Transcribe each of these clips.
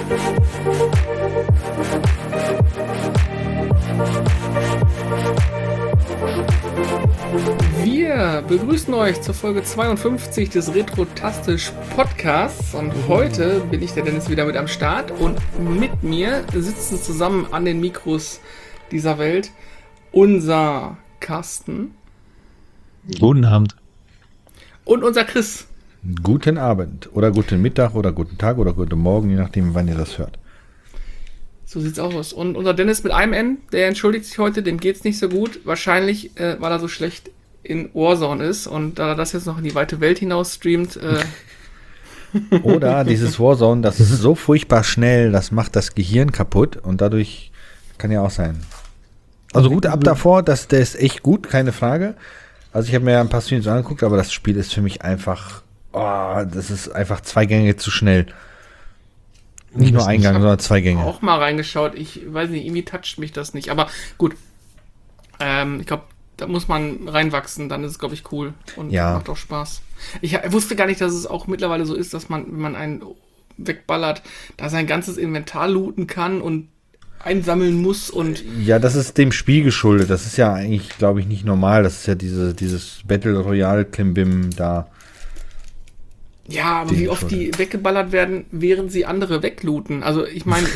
Wir begrüßen euch zur Folge 52 des Retrotastisch Podcasts und heute bin ich, der Dennis, wieder mit am Start und mit mir sitzen zusammen an den Mikros dieser Welt unser Carsten. Guten Abend. Und unser Chris. Guten Abend oder guten Mittag oder guten Tag oder guten Morgen, je nachdem, wann ihr das hört. So sieht's auch aus. Und unser Dennis mit einem N, der entschuldigt sich heute, dem geht's nicht so gut. Wahrscheinlich, weil er so schlecht in Warzone ist und da er das jetzt noch in die weite Welt hinaus streamt. Oder dieses Warzone, das ist so furchtbar schnell, das macht das Gehirn kaputt und dadurch kann ja auch sein. Also gut ab davor, der ist echt gut, keine Frage. Also ich habe mir ja ein paar Streams angeguckt, aber das Spiel ist für mich einfach, das ist einfach 2 Gänge zu schnell. Nicht nur ein Gang, sondern 2 Gänge. Auch mal reingeschaut, ich weiß nicht, irgendwie toucht mich das nicht, aber gut. Ich glaube, da muss man reinwachsen, dann ist es, glaube ich, cool und macht auch Spaß. Ich wusste gar nicht, dass es auch mittlerweile so ist, dass man, wenn man einen wegballert, da sein ganzes Inventar looten kann und einsammeln muss und... Ja, das ist dem Spiel geschuldet. Das ist ja eigentlich, glaube ich, nicht normal. Das ist ja dieses Battle Royale Klimbim da. Ja, aber wie oft die weggeballert werden, während sie andere weglooten. Also ich meine...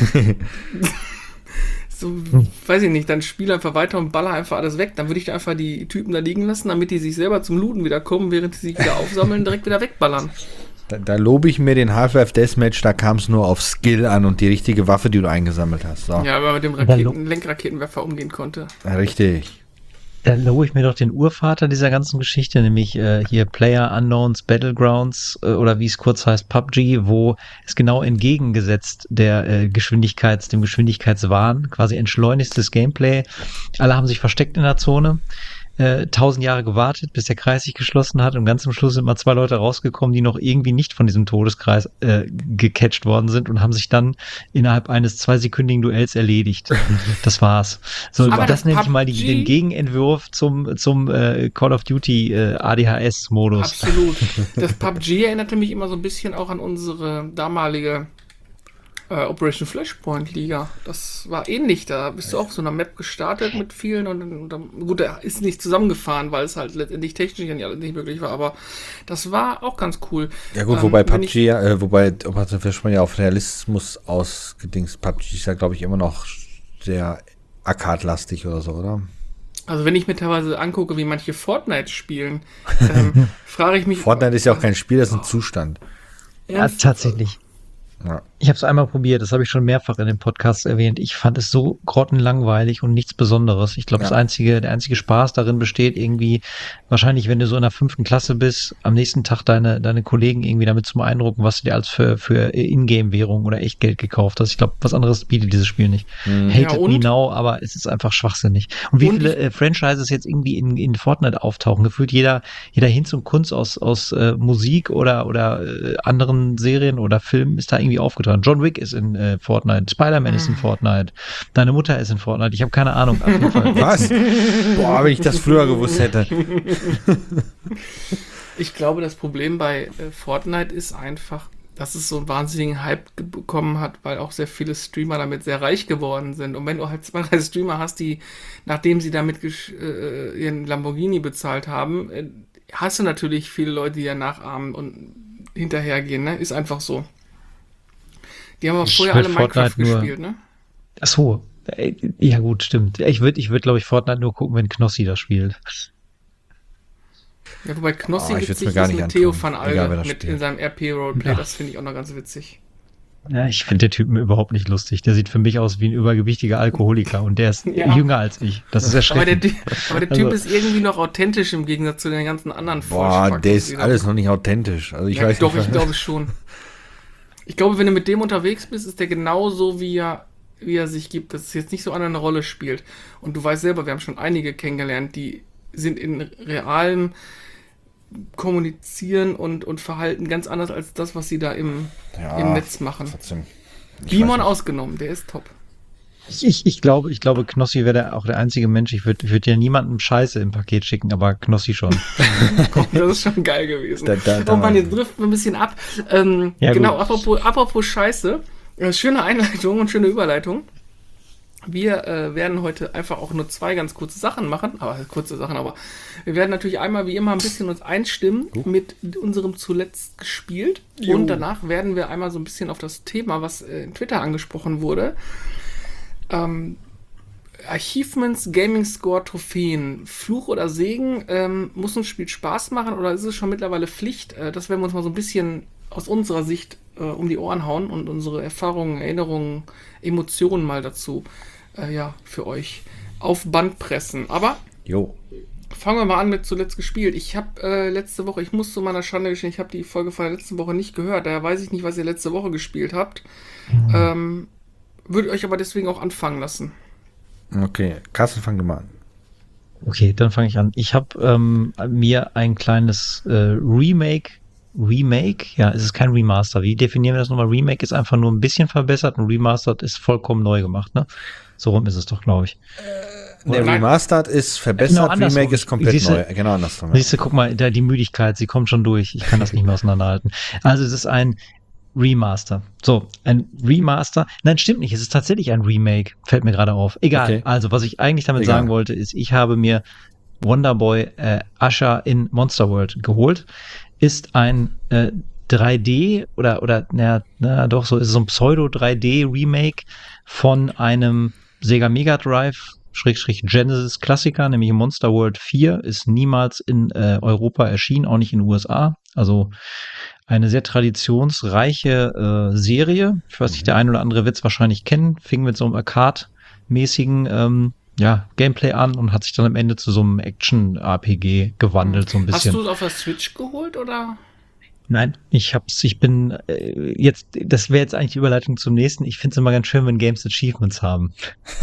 So, weiß ich nicht, dann spiele einfach weiter und baller einfach alles weg. Dann würde ich einfach die Typen da liegen lassen, damit die sich selber zum Looten wieder kommen, während sie sich wieder aufsammeln, direkt wieder wegballern. Da lobe ich mir den Half-Life Deathmatch, da kam es nur auf Skill an und die richtige Waffe, die du eingesammelt hast. So. Ja, aber mit dem Lenkraketenwerfer umgehen konnte. Ja, richtig. Da lobe ich mir doch den Urvater dieser ganzen Geschichte, nämlich hier PlayerUnknown's Battlegrounds oder wie es kurz heißt PUBG, wo es genau entgegengesetzt dem Geschwindigkeitswahn, quasi entschleunigstes Gameplay. Alle haben sich versteckt in der Zone, 1000 Jahre gewartet, bis der Kreis sich geschlossen hat und ganz zum Schluss sind mal 2 Leute rausgekommen, die noch irgendwie nicht von diesem Todeskreis gecatcht worden sind und haben sich dann innerhalb eines 2-sekündigen Duells erledigt. Das war's. So, aber das nenne ich mal PUBG, den Gegenentwurf zum Call of Duty ADHS-Modus. Absolut. Das PUBG erinnerte mich immer so ein bisschen auch an unsere damalige Operation Flashpoint Liga. Das war ähnlich. Da bist du auch so einer Map gestartet mit vielen und gut, der ist nicht zusammengefahren, weil es halt letztendlich technisch nicht möglich war, aber das war auch ganz cool. Ja gut, wobei PUBG, Operation Flashpoint ja auf Realismus ausgedingst. PUBG ist ja, glaube ich, immer noch sehr arcade-lastig oder so, oder? Also wenn ich mir teilweise angucke, wie manche Fortnite spielen, frage ich mich... Fortnite ist ja auch kein Spiel, das ist ein Zustand. Ja, tatsächlich. Ja. Ich habe es einmal probiert, das habe ich schon mehrfach in dem Podcast erwähnt. Ich fand es so grottenlangweilig und nichts Besonderes. Ich glaube, der einzige Spaß darin besteht irgendwie, wahrscheinlich, wenn du so in der 5. Klasse bist, am nächsten Tag deine Kollegen irgendwie damit zu beeindrucken, was du dir als für Ingame-Währung oder Echtgeld gekauft hast. Ich glaube, was anderes bietet dieses Spiel nicht. Hated me now, aber es ist einfach schwachsinnig. Und wie viele Franchises jetzt irgendwie in Fortnite auftauchen? Gefühlt jeder Hinz und Kunst aus Musik oder anderen Serien oder Filmen ist da irgendwie aufgetragen. John Wick ist in Fortnite, Spider-Man ist in Fortnite, deine Mutter ist in Fortnite, ich habe keine Ahnung. Auf jeden Fall. Was? Boah, wenn ich das früher gewusst hätte. Ich glaube, das Problem bei Fortnite ist einfach, dass es so einen wahnsinnigen Hype bekommen hat, weil auch sehr viele Streamer damit sehr reich geworden sind. Und wenn du halt 2, 3 Streamer hast, die, nachdem sie damit ihren Lamborghini bezahlt haben, hast du natürlich viele Leute, die ja nachahmen und hinterhergehen, ne? Ist einfach so. Die haben aber vorher alle Minecraft gespielt, ne? Ach so. Ja gut, stimmt. Ich würd, glaube ich, Fortnite nur gucken, wenn Knossi das spielt. Ja, wobei Knossi witzig ist mit Theo van Alge in seinem RP-Roleplay. Das finde ich auch noch ganz witzig. Ja, ich finde den Typen überhaupt nicht lustig. Der sieht für mich aus wie ein übergewichtiger Alkoholiker und der ist jünger als ich. Das ist erschreckend. Aber der Typ ist irgendwie noch authentisch im Gegensatz zu den ganzen anderen Boah, der ist alles noch nicht authentisch. Also ich weiß nicht. Ich glaube schon. Ich glaube, wenn du mit dem unterwegs bist, ist der genauso, wie er sich gibt, dass es jetzt nicht so eine Rolle spielt. Und du weißt selber, wir haben schon einige kennengelernt, die sind in realem Kommunizieren und Verhalten ganz anders als das, was sie da im Netz machen. Trotzdem. Bimon ausgenommen, der ist top. Ich glaube, Knossi wäre auch der einzige Mensch. Ich würde ja niemandem Scheiße im Paket schicken, aber Knossi schon. Das ist schon geil gewesen. Oh Mann, jetzt driften wir ein bisschen ab. Genau, apropos Scheiße. Schöne Einleitung und schöne Überleitung. Wir werden heute einfach auch nur 2 ganz kurze Sachen machen, aber wir werden natürlich einmal wie immer ein bisschen uns einstimmen mit unserem zuletzt gespielt und danach werden wir einmal so ein bisschen auf das Thema, was in Twitter angesprochen wurde, Achievements, Gaming Score, Trophäen, Fluch oder Segen, muss ein Spiel Spaß machen oder ist es schon mittlerweile Pflicht? Das werden wir uns mal so ein bisschen aus unserer Sicht um die Ohren hauen und unsere Erfahrungen, Erinnerungen, Emotionen mal dazu für euch auf Band pressen. Aber fangen wir mal an mit zuletzt gespielt. Ich habe letzte Woche, ich muss zu meiner Schande gestehen, ich habe die Folge von der letzten Woche nicht gehört, daher weiß ich nicht, was ihr letzte Woche gespielt habt. Würde euch aber deswegen auch anfangen lassen. Okay, Carsten, fang du mal an. Okay, dann fange ich an. Ich habe mir ein kleines Remake, ja, es ist kein Remaster. Wie definieren wir das nochmal? Remake ist einfach nur ein bisschen verbessert und Remastered ist vollkommen neu gemacht, ne? So rum ist es doch, glaube ich. Der Remastered ist verbessert, genau, Remake ist komplett neu. Genau andersrum. Siehst du, guck mal, die Müdigkeit, sie kommt schon durch. Ich kann das nicht mehr auseinanderhalten. Also es ist ein Remaster. So, ein Remaster. Nein, stimmt nicht. Es ist tatsächlich ein Remake. Fällt mir gerade auf. Egal. Okay. Also, was ich eigentlich damit sagen wollte, ist, ich habe mir Wonderboy Usher in Monster World geholt. Ist ein 3D doch, so ist es so ein Pseudo-3D-Remake von einem Sega Mega Drive Genesis Klassiker, nämlich Monster World 4, ist niemals in Europa erschienen, auch nicht in den USA. Also eine sehr traditionsreiche Serie. Ich weiß nicht, der ein oder andere wird es wahrscheinlich kennen. Fing mit so einem Arcade-mäßigen Gameplay an und hat sich dann am Ende zu so einem Action-RPG gewandelt, so ein bisschen. Hast du es auf der Switch geholt, oder? Nein, das wäre jetzt eigentlich die Überleitung zum nächsten. Ich finde es immer ganz schön, wenn Games Achievements haben.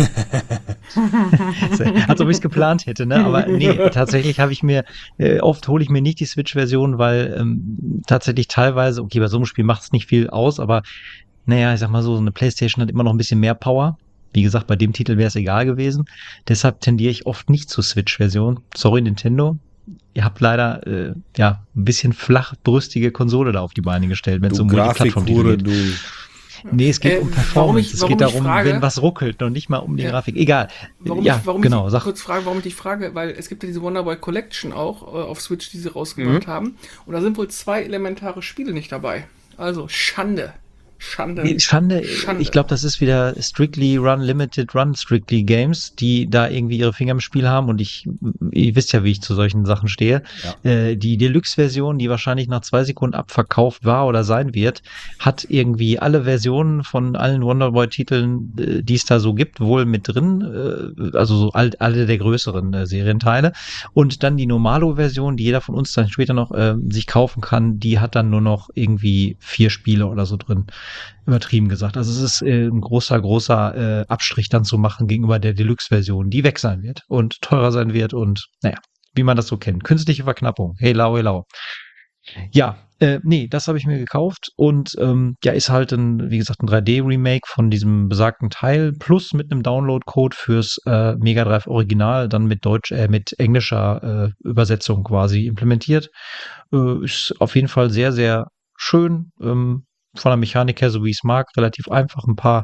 Als ob ich es geplant hätte, ne? Aber nee, tatsächlich habe ich mir, oft hole ich mir nicht die Switch-Version, weil tatsächlich teilweise, okay, bei so einem Spiel macht es nicht viel aus, aber naja, ich sag mal so eine PlayStation hat immer noch ein bisschen mehr Power. Wie gesagt, bei dem Titel wäre es egal gewesen. Deshalb tendiere ich oft nicht zur Switch-Version. Sorry, Nintendo. Ihr habt leider ein bisschen flachbrüstige Konsole da auf die Beine gestellt, wenn es um Multiplattform-Titel geht. Nee, es geht um Performance. Es geht darum, wenn was ruckelt und nicht mal um die Grafik. Egal. Warum ich dich frage, weil es gibt ja diese Wonderboy Collection auch auf Switch, die sie rausgebracht haben. Und da sind wohl 2 elementare Spiele nicht dabei. Also Schande. Ich glaube, das ist wieder Strictly Run Limited Run Strictly Games, die da irgendwie ihre Finger im Spiel haben und ihr wisst ja, wie ich zu solchen Sachen stehe. Ja. Die Deluxe-Version, die wahrscheinlich nach 2 Sekunden abverkauft war oder sein wird, hat irgendwie alle Versionen von allen Wonderboy-Titeln, die es da so gibt, wohl mit drin, also so alle der größeren Serienteile. Und dann die Normalo-Version, die jeder von uns dann später noch sich kaufen kann, die hat dann nur noch irgendwie 4 Spiele oder so drin. Übertrieben gesagt. Also es ist ein großer Abstrich dann zu machen gegenüber der Deluxe-Version, die weg sein wird und teurer sein wird und naja, wie man das so kennt. Künstliche Verknappung. Hey lau. Ja, das habe ich mir gekauft und ist halt wie gesagt, ein 3D-Remake von diesem besagten Teil plus mit einem Download-Code fürs Mega Drive Original, dann mit mit englischer Übersetzung quasi implementiert. Ist auf jeden Fall sehr, sehr schön, von der Mechanik her, so wie ich es mag, relativ einfach. Ein paar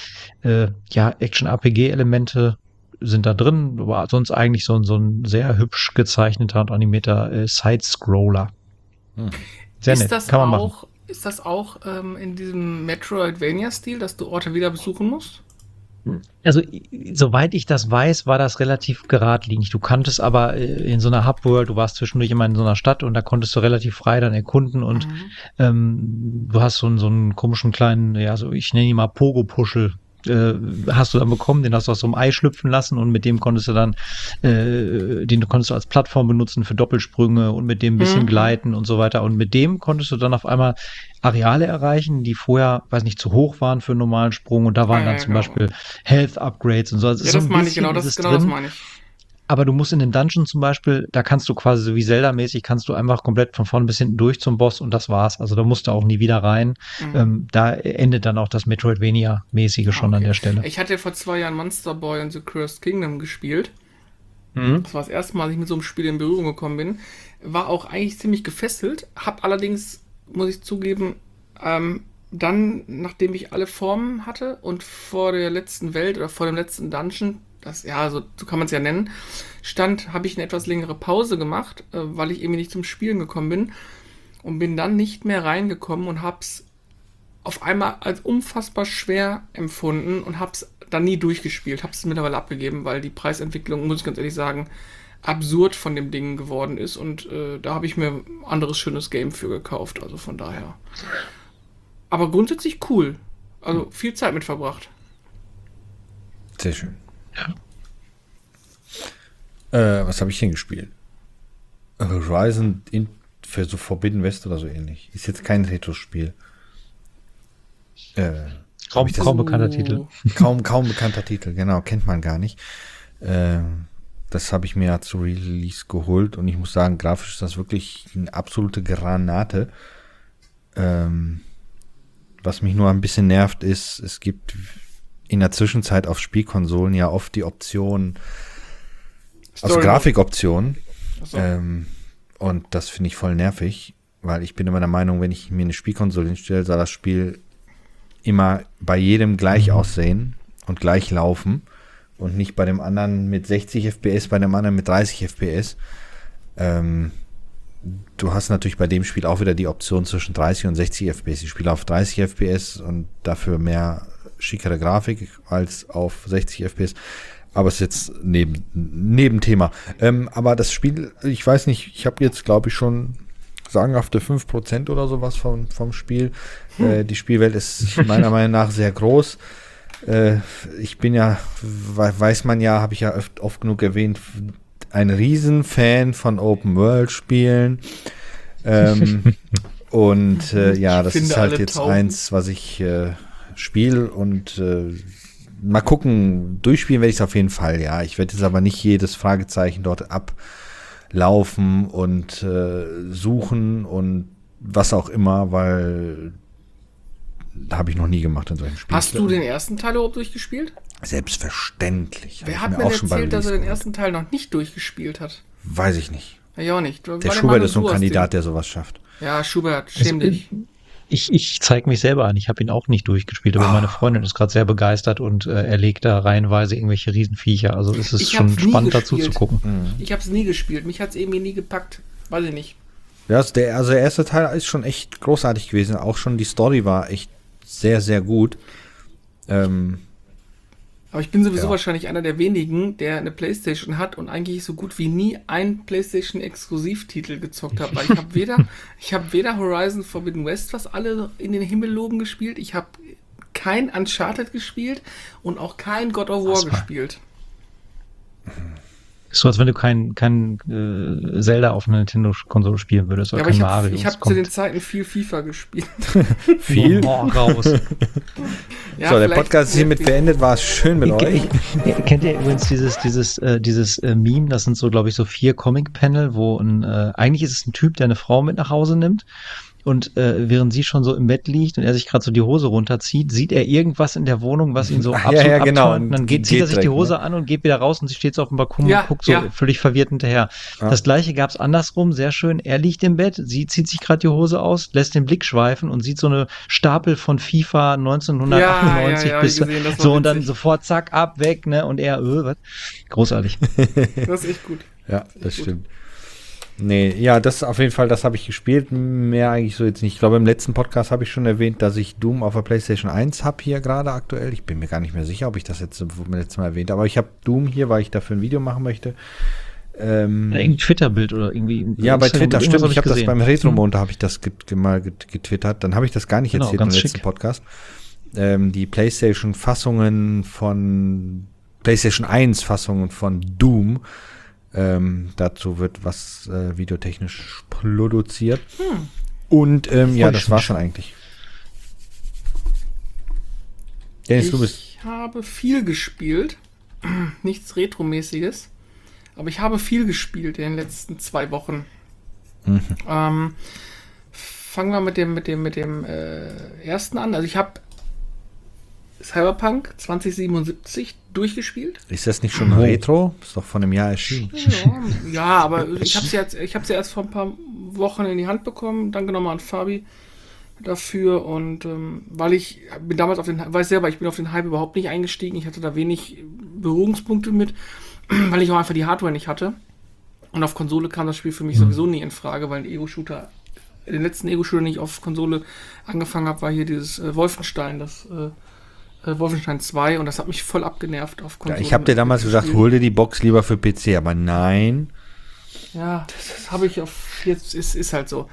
Action-RPG-Elemente sind da drin, aber sonst eigentlich so ein sehr hübsch gezeichneter und animierter Side-Scroller. Sehr nett, kann man machen. Ist das auch in diesem Metroidvania-Stil, dass du Orte wieder besuchen musst? Also, soweit ich das weiß, war das relativ geradlinig. Du kanntest aber in so einer Hub-World, du warst zwischendurch immer in so einer Stadt und da konntest du relativ frei dann erkunden und du hast so einen komischen kleinen, ich nenne ihn mal Pogo-Puschel, hast du dann bekommen, den hast du aus so einem Ei schlüpfen lassen und mit dem konntest du dann, den konntest du als Plattform benutzen für Doppelsprünge und mit dem ein bisschen gleiten und so weiter und mit dem konntest du dann auf einmal Areale erreichen, die vorher, zu hoch waren für einen normalen Sprung und da waren dann zum Beispiel Health-Upgrades und so. Also das meine ich, das meine ich. Aber du musst in dem Dungeon zum Beispiel, da kannst du quasi so wie Zelda-mäßig, kannst du einfach komplett von vorn bis hinten durch zum Boss und das war's. Also da musst du auch nie wieder rein. Da endet dann auch das Metroidvania-mäßige schon an der Stelle. Ich hatte vor 2 Jahren Monster Boy and the Cursed Kingdom gespielt. Das war das erste Mal, dass ich mit so einem Spiel in Berührung gekommen bin. War auch eigentlich ziemlich gefesselt. Hab allerdings, muss ich zugeben, dann, nachdem ich alle Formen hatte und vor der letzten Welt oder vor dem letzten Dungeon, so kann man es ja nennen, habe ich eine etwas längere Pause gemacht, weil ich irgendwie nicht zum Spielen gekommen bin und bin dann nicht mehr reingekommen und hab's auf einmal als unfassbar schwer empfunden und hab's dann nie durchgespielt, hab's mittlerweile abgegeben, weil die Preisentwicklung, muss ich ganz ehrlich sagen, absurd von dem Ding geworden ist und da habe ich mir ein anderes schönes Game für gekauft, also von daher. Aber grundsätzlich cool. Also viel Zeit mit verbracht. Sehr schön. Ja. Was habe ich denn gespielt? Horizon für so Forbidden West oder so ähnlich. Ist jetzt kein Retro-Spiel. Kaum bekannter Titel. Kaum bekannter Titel, genau. Kennt man gar nicht. Das habe ich mir ja zu Release geholt und ich muss sagen, grafisch ist das wirklich eine absolute Granate. Was mich nur ein bisschen nervt ist, es gibt in der Zwischenzeit auf Spielkonsolen ja oft die Option, also Grafikoptionen. So. Und das finde ich voll nervig, weil ich bin immer der Meinung, wenn ich mir eine Spielkonsole hinstelle, soll das Spiel immer bei jedem gleich aussehen und gleich laufen und nicht bei dem anderen mit 60 FPS, bei dem anderen mit 30 FPS. Du hast natürlich bei dem Spiel auch wieder die Option zwischen 30 und 60 FPS. Ich spiele auf 30 FPS und dafür mehr schickere Grafik als auf 60 FPS. Aber es ist jetzt Nebenthema. Aber das Spiel, ich weiß nicht, ich habe jetzt, glaube ich, schon sagenhafte 5% oder sowas vom Spiel. Die Spielwelt ist meiner Meinung nach sehr groß. Ich bin ja, weiß man ja, habe ich ja oft genug erwähnt, ein Riesenfan von Open-World-Spielen. Und das ist halt jetzt eins, was ich spiele und mal gucken, durchspielen werde ich es auf jeden Fall, ja. Ich werde jetzt aber nicht jedes Fragezeichen dort ablaufen und suchen und was auch immer, weil habe ich noch nie gemacht in solchen Spielen. Hast du den ersten Teil überhaupt durchgespielt? Selbstverständlich. Wer hat mir erzählt, dass er den ersten Teil noch nicht durchgespielt hat? Weiß ich nicht. Ja, auch nicht. Der Schubert ist so ein Kandidat, der sowas schafft. Ja, Schubert, schäm dich. Ich zeige mich selber an. Ich habe ihn auch nicht durchgespielt, aber meine Freundin ist gerade sehr begeistert und erlegt da reihenweise irgendwelche Riesenviecher. Also ist es schon spannend dazu zu gucken. Ich habe es nie gespielt. Mich hat es irgendwie nie gepackt. Weiß ich nicht. Ja, der erste Teil ist schon echt großartig gewesen. Auch schon die Story war echt sehr, sehr gut. Aber ich bin sowieso wahrscheinlich einer der wenigen, der eine PlayStation hat und eigentlich so gut wie nie einen PlayStation-Exklusivtitel gezockt hat. Weil ich habe weder Horizon Forbidden West, was alle in den Himmel loben, gespielt. Ich habe kein Uncharted gespielt und auch kein God of War gespielt. So, als wenn du kein Zelda auf einer Nintendo-Konsole spielen würdest oder kein Mario. Ich habe zu den Zeiten viel FIFA gespielt. Viel? Raus. Ja, so, der Podcast ist hiermit beendet. War es schön mit euch. Kennt ihr übrigens dieses Meme? Das sind so, glaube ich, so 4 Comic-Panel, wo eigentlich ist es ein Typ, der eine Frau mit nach Hause nimmt. Und während sie schon so im Bett liegt und er sich gerade so die Hose runterzieht, sieht er irgendwas in der Wohnung, was ihn so absolut abturnt. Und dann zieht er sich die Hose an und geht wieder raus und sie steht so auf dem Balkon und guckt so völlig verwirrt hinterher. Ja. Das gleiche gab's andersrum, sehr schön. Er liegt im Bett, sie zieht sich gerade die Hose aus, lässt den Blick schweifen und sieht so eine Stapel von FIFA 1998 bis so und dann sofort zack, ab, weg, ne? Und er, was? Großartig. Das ist echt gut. Ja, das stimmt. Nee, ja, das auf jeden Fall, das habe ich gespielt. Mehr eigentlich so jetzt nicht. Ich glaube, im letzten Podcast habe ich schon erwähnt, dass ich Doom auf der PlayStation 1 habe hier gerade aktuell. Ich bin mir gar nicht mehr sicher, ob ich das jetzt letztes Mal erwähnt habe. Aber ich habe Doom hier, weil ich dafür ein Video machen möchte. Irgendein Twitter-Bild oder irgendwie. Ja, bei Twitter, stimmt. Ich habe das beim Retro-Montag habe ich das mal getwittert. Dann habe ich das gar nicht erzählt im letzten Podcast. Die PlayStation-Fassungen von PlayStation 1-Fassungen von Doom. Dazu wird was videotechnisch produziert. Und das war schon eigentlich. Dennis, ich habe viel gespielt. Nichts Retromäßiges. Aber ich habe viel gespielt in den letzten 2 Wochen. Fangen wir mit dem ersten an. Also ich habe Cyberpunk 2077 durchgespielt. Ist das nicht schon Retro? Ist doch von einem Jahr erschienen. Ja, aber ich habe sie erst vor ein paar Wochen in die Hand bekommen. Danke nochmal an Fabi. dafür und weil ich bin damals weiß selber, ich bin auf den Hype überhaupt nicht eingestiegen. Ich hatte da wenig Berührungspunkte mit, weil ich auch einfach die Hardware nicht hatte. Und auf Konsole kam das Spiel für mich sowieso nie in Frage, weil den letzten Ego-Shooter, den ich auf Konsole angefangen habe, war hier dieses Wolfenstein, das Wolfenstein 2 und das hat mich voll abgenervt auf Konsole. Ja, ich habe dir damals gesagt, hol dir die Box lieber für PC, aber nein. Ja, das habe ich jetzt ist halt so.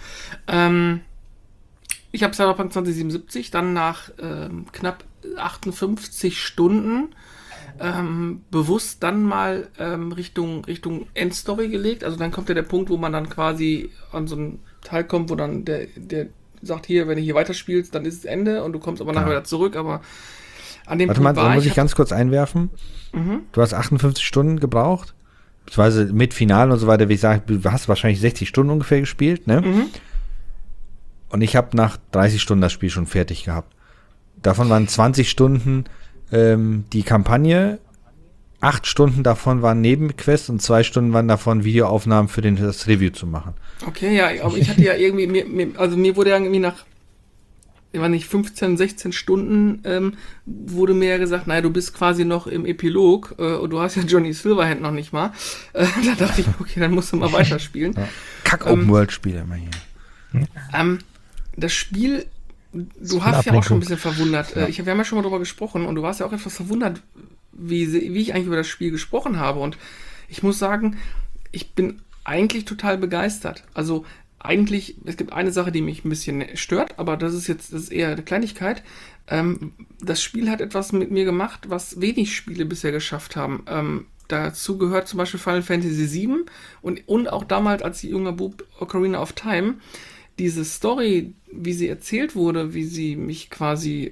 Ich habe Cyberpunk 2077 dann nach knapp 58 Stunden bewusst dann mal Richtung Endstory gelegt. Also dann kommt ja der Punkt, wo man dann quasi an so einen Teil kommt, wo dann der sagt, hier, wenn du hier weiterspielst, dann ist es Ende und du kommst aber nachher wieder zurück, aber an dem Punkt da muss ich ganz kurz einwerfen. Du hast 58 Stunden gebraucht, beziehungsweise mit Finale und so weiter, wie ich sage, du hast wahrscheinlich 60 Stunden ungefähr gespielt, ne? Und ich habe nach 30 Stunden das Spiel schon fertig gehabt. Davon waren 20 Stunden die Kampagne, 8 Stunden davon waren Nebenquests und 2 Stunden waren davon Videoaufnahmen für das Review zu machen. Okay, ja, aber ich hatte ja irgendwie, mir wurde ja irgendwie nach, ich weiß nicht, 15, 16 Stunden wurde mir ja gesagt, naja, du bist quasi noch im Epilog und du hast ja Johnny Silverhand noch nicht mal. Da dachte ich, okay, dann musst du mal weiterspielen. Ja. Kack-Open-World-Spiele immer hier. Das Spiel, du hast ja auch schon ein bisschen verwundert. Wir haben ja schon mal drüber gesprochen und du warst ja auch etwas verwundert, wie ich eigentlich über das Spiel gesprochen habe. Und ich muss sagen, ich bin eigentlich total begeistert. Also eigentlich, es gibt eine Sache, die mich ein bisschen stört, aber das ist eher eine Kleinigkeit. Das Spiel hat etwas mit mir gemacht, was wenig Spiele bisher geschafft haben. Dazu gehört zum Beispiel Final Fantasy VII und auch damals als junger Bub Ocarina of Time. Diese Story, wie sie erzählt wurde, wie sie mich quasi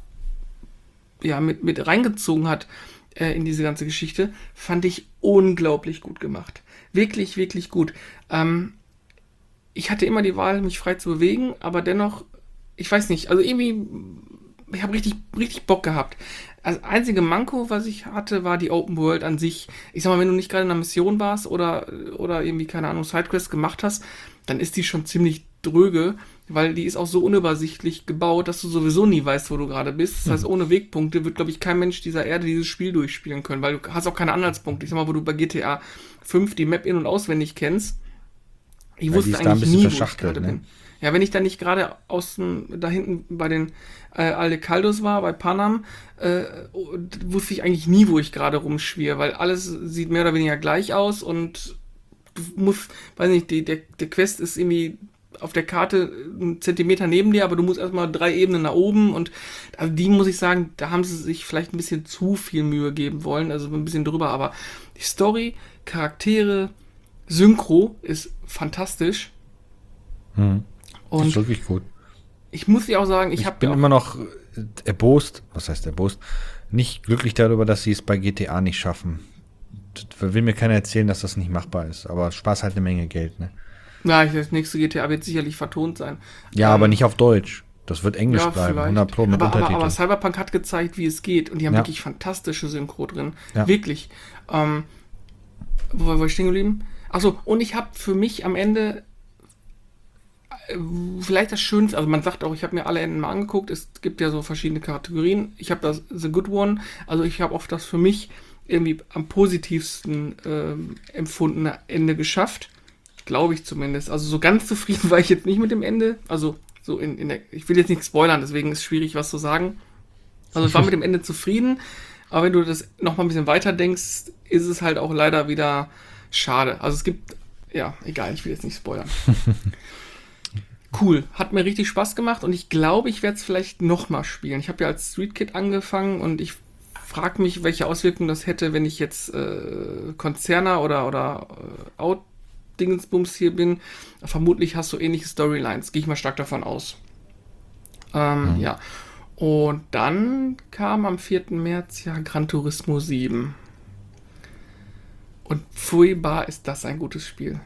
mit reingezogen hat in diese ganze Geschichte, fand ich unglaublich gut gemacht. Wirklich, wirklich gut. Ich hatte immer die Wahl, mich frei zu bewegen, aber dennoch, ich weiß nicht, also irgendwie, ich habe richtig, richtig Bock gehabt. Das einzige Manko, was ich hatte, war die Open World an sich. Ich sag mal, wenn du nicht gerade in einer Mission warst oder irgendwie, keine Ahnung, Sidequests gemacht hast, dann ist die schon ziemlich dröge, weil die ist auch so unübersichtlich gebaut, dass du sowieso nie weißt, wo du gerade bist. Das heißt, ohne Wegpunkte wird, glaube ich, kein Mensch dieser Erde dieses Spiel durchspielen können, weil du hast auch keine Anhaltspunkte. Ich sag mal, wo du bei GTA 5 die Map in- und auswendig kennst. Ich wusste eigentlich nie, wo ich gerade bin. Ja, wenn ich dann nicht gerade da hinten bei den Aldecaldos war, bei Panam, wusste ich eigentlich nie, wo ich gerade rumschwirre, weil alles sieht mehr oder weniger gleich aus und du musst, weiß nicht, der Quest ist irgendwie auf der Karte einen Zentimeter neben dir, aber du musst erstmal 3 Ebenen nach oben und also die, muss ich sagen, da haben sie sich vielleicht ein bisschen zu viel Mühe geben wollen, also ein bisschen drüber, aber die Story, Charaktere, Synchro ist fantastisch. Und das ist wirklich gut. Ich muss dir auch sagen, ich bin immer noch erbost, was heißt erbost, nicht glücklich darüber, dass sie es bei GTA nicht schaffen. Da will mir keiner erzählen, dass das nicht machbar ist, aber Spaß halt eine Menge Geld, ne? Ja, das nächste GTA wird sicherlich vertont sein. Ja, aber nicht auf Deutsch. Das wird Englisch bleiben, vielleicht. 100% mit Untertiteln. Aber Cyberpunk hat gezeigt, wie es geht. Und die haben wirklich fantastische Synchro drin. Ja. Wirklich. Wo war ich stehen geblieben? Achso, und ich habe für mich am Ende vielleicht das Schönste, also man sagt auch, ich habe mir alle Enden mal angeguckt, es gibt ja so verschiedene Kategorien. Ich habe das The Good One, also ich habe auch das für mich irgendwie am positivsten empfundene Ende geschafft. Glaube ich zumindest. Also so ganz zufrieden war ich jetzt nicht mit dem Ende. Also so ich will jetzt nicht spoilern, deswegen ist es schwierig, was zu sagen. Also ich war mit dem Ende zufrieden, aber wenn du das noch mal ein bisschen weiter denkst, ist es halt auch leider wieder schade. Also es gibt, ja, egal, ich will jetzt nicht spoilern. Cool, hat mir richtig Spaß gemacht und ich glaube, ich werde es vielleicht noch mal spielen. Ich habe ja als Street Kid angefangen und ich frage mich, welche Auswirkungen das hätte, wenn ich jetzt Konzerner oder Out-Dingensbums hier bin. Vermutlich hast du ähnliche Storylines, gehe ich mal stark davon aus. Ja. Und dann kam am 4. März ja Gran Turismo 7. Und furchtbar ist das ein gutes Spiel.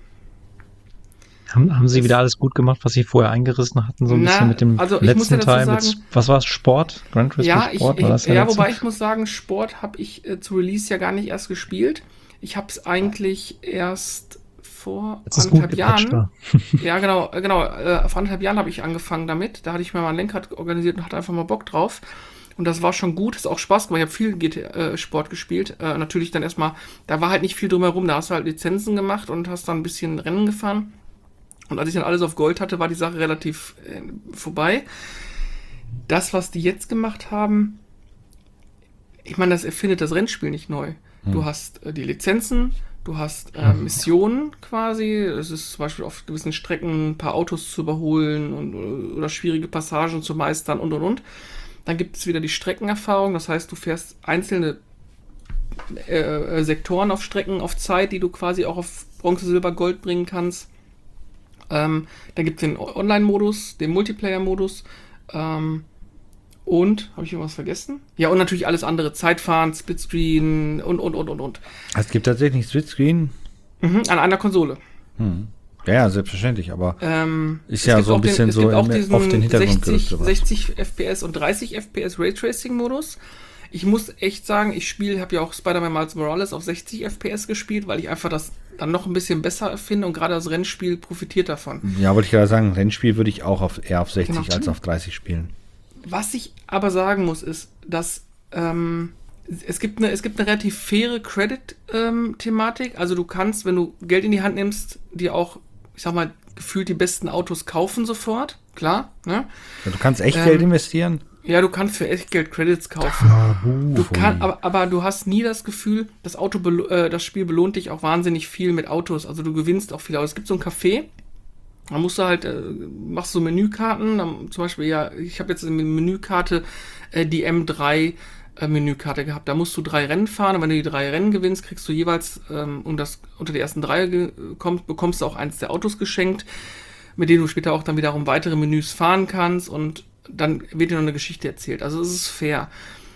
Haben sie wieder alles gut gemacht, was sie vorher eingerissen hatten, so ein bisschen mit dem letzten Teil mit, was war es, Sport? Gran Turismo Sport? Wobei ich muss sagen, Sport habe ich zu Release ja gar nicht erst gespielt. Ich habe es eigentlich erst vor Jetzt ist gut anderthalb gepatcht Jahren. da. Ja, genau. Vor anderthalb Jahren habe ich angefangen damit. Da hatte ich mir mal ein Lenkrad organisiert und hatte einfach mal Bock drauf. Und das war schon gut, ist auch Spaß gemacht. Ich habe viel Sport gespielt. Natürlich dann erstmal, da war halt nicht viel drumherum. Da hast du halt Lizenzen gemacht und hast dann ein bisschen Rennen gefahren. Und als ich dann alles auf Gold hatte, war die Sache relativ vorbei. Das, was die jetzt gemacht haben, ich meine, das erfindet das Rennspiel nicht neu. Du hast die Lizenzen, du hast Missionen quasi. Es ist zum Beispiel auf gewissen Strecken ein paar Autos zu überholen oder schwierige Passagen zu meistern und. Dann gibt es wieder die Streckenerfahrung. Das heißt, du fährst einzelne Sektoren auf Strecken auf Zeit, die du quasi auch auf Bronze, Silber, Gold bringen kannst. Dann gibt es den Online-Modus, den Multiplayer-Modus. Und, habe ich irgendwas vergessen? Ja, und natürlich alles andere. Zeitfahren, Splitscreen und. Es gibt tatsächlich Splitscreen. An einer Konsole. Ja, selbstverständlich, aber ist Es ja gibt so auch ein bisschen es so gibt auch auf den Hintergrund gerückt. 60 FPS und 30 FPS Raytracing-Modus. Ich muss echt sagen, habe ja auch Spider-Man Miles Morales auf 60 FPS gespielt, weil ich einfach das dann noch ein bisschen besser finde und gerade das Rennspiel profitiert davon. Ja, wollte ich gerade sagen, Rennspiel würde ich auch eher auf 60 Genau. als auf 30 spielen. Was ich aber sagen muss, ist, dass es gibt eine relativ faire Credit-Thematik. Also du kannst, wenn du Geld in die Hand nimmst, dir auch, ich sag mal, gefühlt die besten Autos kaufen sofort. Klar, ne? Ja, du kannst echt Geld investieren? Ja, du kannst für echt Geld Credits kaufen. Aber du hast nie das Gefühl, das Spiel belohnt dich auch wahnsinnig viel mit Autos. Also du gewinnst auch viel. Aber es gibt so ein Café, da musst du halt, machst so Menükarten, dann, zum Beispiel, ja, ich habe jetzt eine Menükarte, die M3 Menükarte gehabt. Da musst du 3 Rennen fahren und wenn du die 3 Rennen gewinnst, kriegst du jeweils, unter die ersten 3 kommst, bekommst du auch eins der Autos geschenkt, mit denen du später auch dann wiederum weitere Menüs fahren kannst und dann wird dir noch eine Geschichte erzählt. Also es ist fair.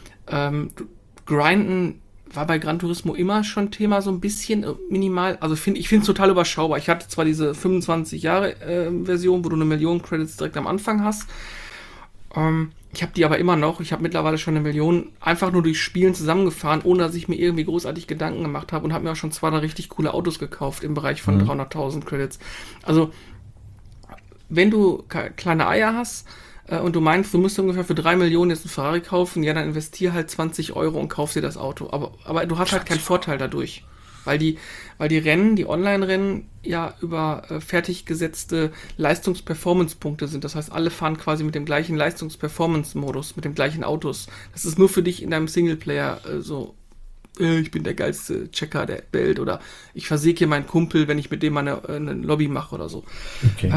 Grinden war bei Gran Turismo immer schon Thema, so ein bisschen minimal. Also ich finde es total überschaubar. Ich hatte zwar diese 25 Jahre Version, wo du 1 Million Credits direkt am Anfang hast. Ich habe die aber immer noch. Ich habe mittlerweile schon 1 Million einfach nur durch Spielen zusammengefahren, ohne dass ich mir irgendwie großartig Gedanken gemacht habe und habe mir auch schon 2 richtig coole Autos gekauft im Bereich von 300.000 Credits. Also wenn du kleine Eier hast, und du meinst, du musst ungefähr für 3 Millionen jetzt einen Ferrari kaufen, ja, dann investier halt 20 Euro und kauf dir das Auto. Aber du hast halt keinen Vorteil dadurch. Weil die Rennen, die Online-Rennen, ja über fertig gesetzte Leistungs-Performance-Punkte sind. Das heißt, alle fahren quasi mit dem gleichen Leistungs-Performance-Modus, mit den gleichen Autos. Das ist nur für dich in deinem Singleplayer ich bin der geilste Checker der Welt oder ich versäge hier meinen Kumpel, wenn ich mit dem mal eine Lobby mache oder so. Okay.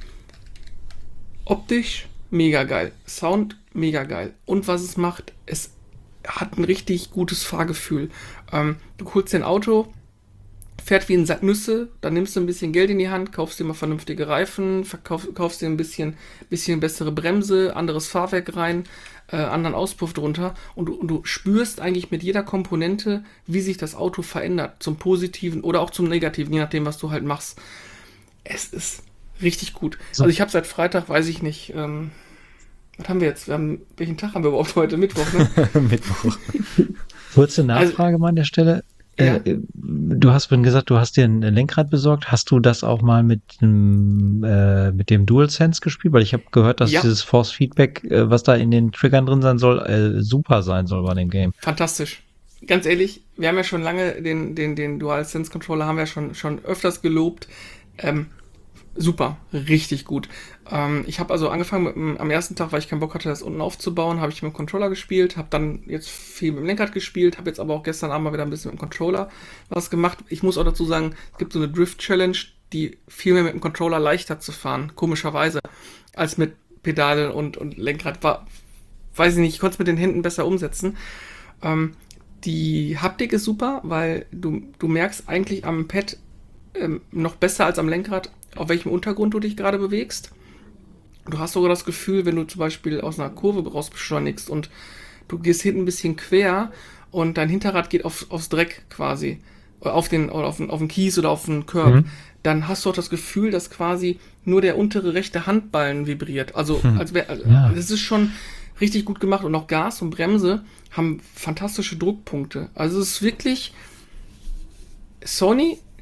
Optisch mega geil. Sound mega geil. Und was es macht, es hat ein richtig gutes Fahrgefühl. Du holst dir ein Auto, fährt wie ein Sack Nüsse, dann nimmst du ein bisschen Geld in die Hand, kaufst dir mal vernünftige Reifen, kaufst dir ein bisschen bessere Bremse, anderes Fahrwerk rein, anderen Auspuff drunter und du spürst eigentlich mit jeder Komponente, wie sich das Auto verändert, zum Positiven oder auch zum Negativen, je nachdem, was du halt machst. Es ist richtig gut. So. Also ich habe seit Freitag, weiß ich nicht, was haben wir jetzt? Welchen Tag haben wir überhaupt heute? Mittwoch, ne? Mittwoch. Kurze Nachfrage mal an der Stelle. Ja. Du hast vorhin gesagt, du hast dir ein Lenkrad besorgt. Hast du das auch mal mit dem DualSense gespielt? Weil ich habe gehört, dass dieses Force Feedback, was da in den Triggern drin sein soll, super sein soll bei dem Game. Fantastisch. Ganz ehrlich, wir haben ja schon lange den DualSense Controller haben wir schon öfters gelobt. Super, richtig gut. Ich habe also angefangen am ersten Tag, weil ich keinen Bock hatte, das unten aufzubauen, habe ich mit dem Controller gespielt, habe dann jetzt viel mit dem Lenkrad gespielt, habe jetzt aber auch gestern Abend mal wieder ein bisschen mit dem Controller was gemacht. Ich muss auch dazu sagen, es gibt so eine Drift-Challenge, die viel mehr mit dem Controller leichter zu fahren, komischerweise, als mit Pedale und Lenkrad. Weiß ich nicht, ich konnte es mit den Händen besser umsetzen. Die Haptik ist super, weil du merkst eigentlich am Pad noch besser als am Lenkrad, auf welchem Untergrund du dich gerade bewegst. Du hast sogar das Gefühl, wenn du zum Beispiel aus einer Kurve raus beschleunigst und du gehst hinten ein bisschen quer und dein Hinterrad geht aufs Dreck quasi, auf den Kies oder auf den Curb, dann hast du auch das Gefühl, dass quasi nur der untere rechte Handballen vibriert. Also das ist schon richtig gut gemacht und auch Gas und Bremse haben fantastische Druckpunkte. Also es ist wirklich, Sony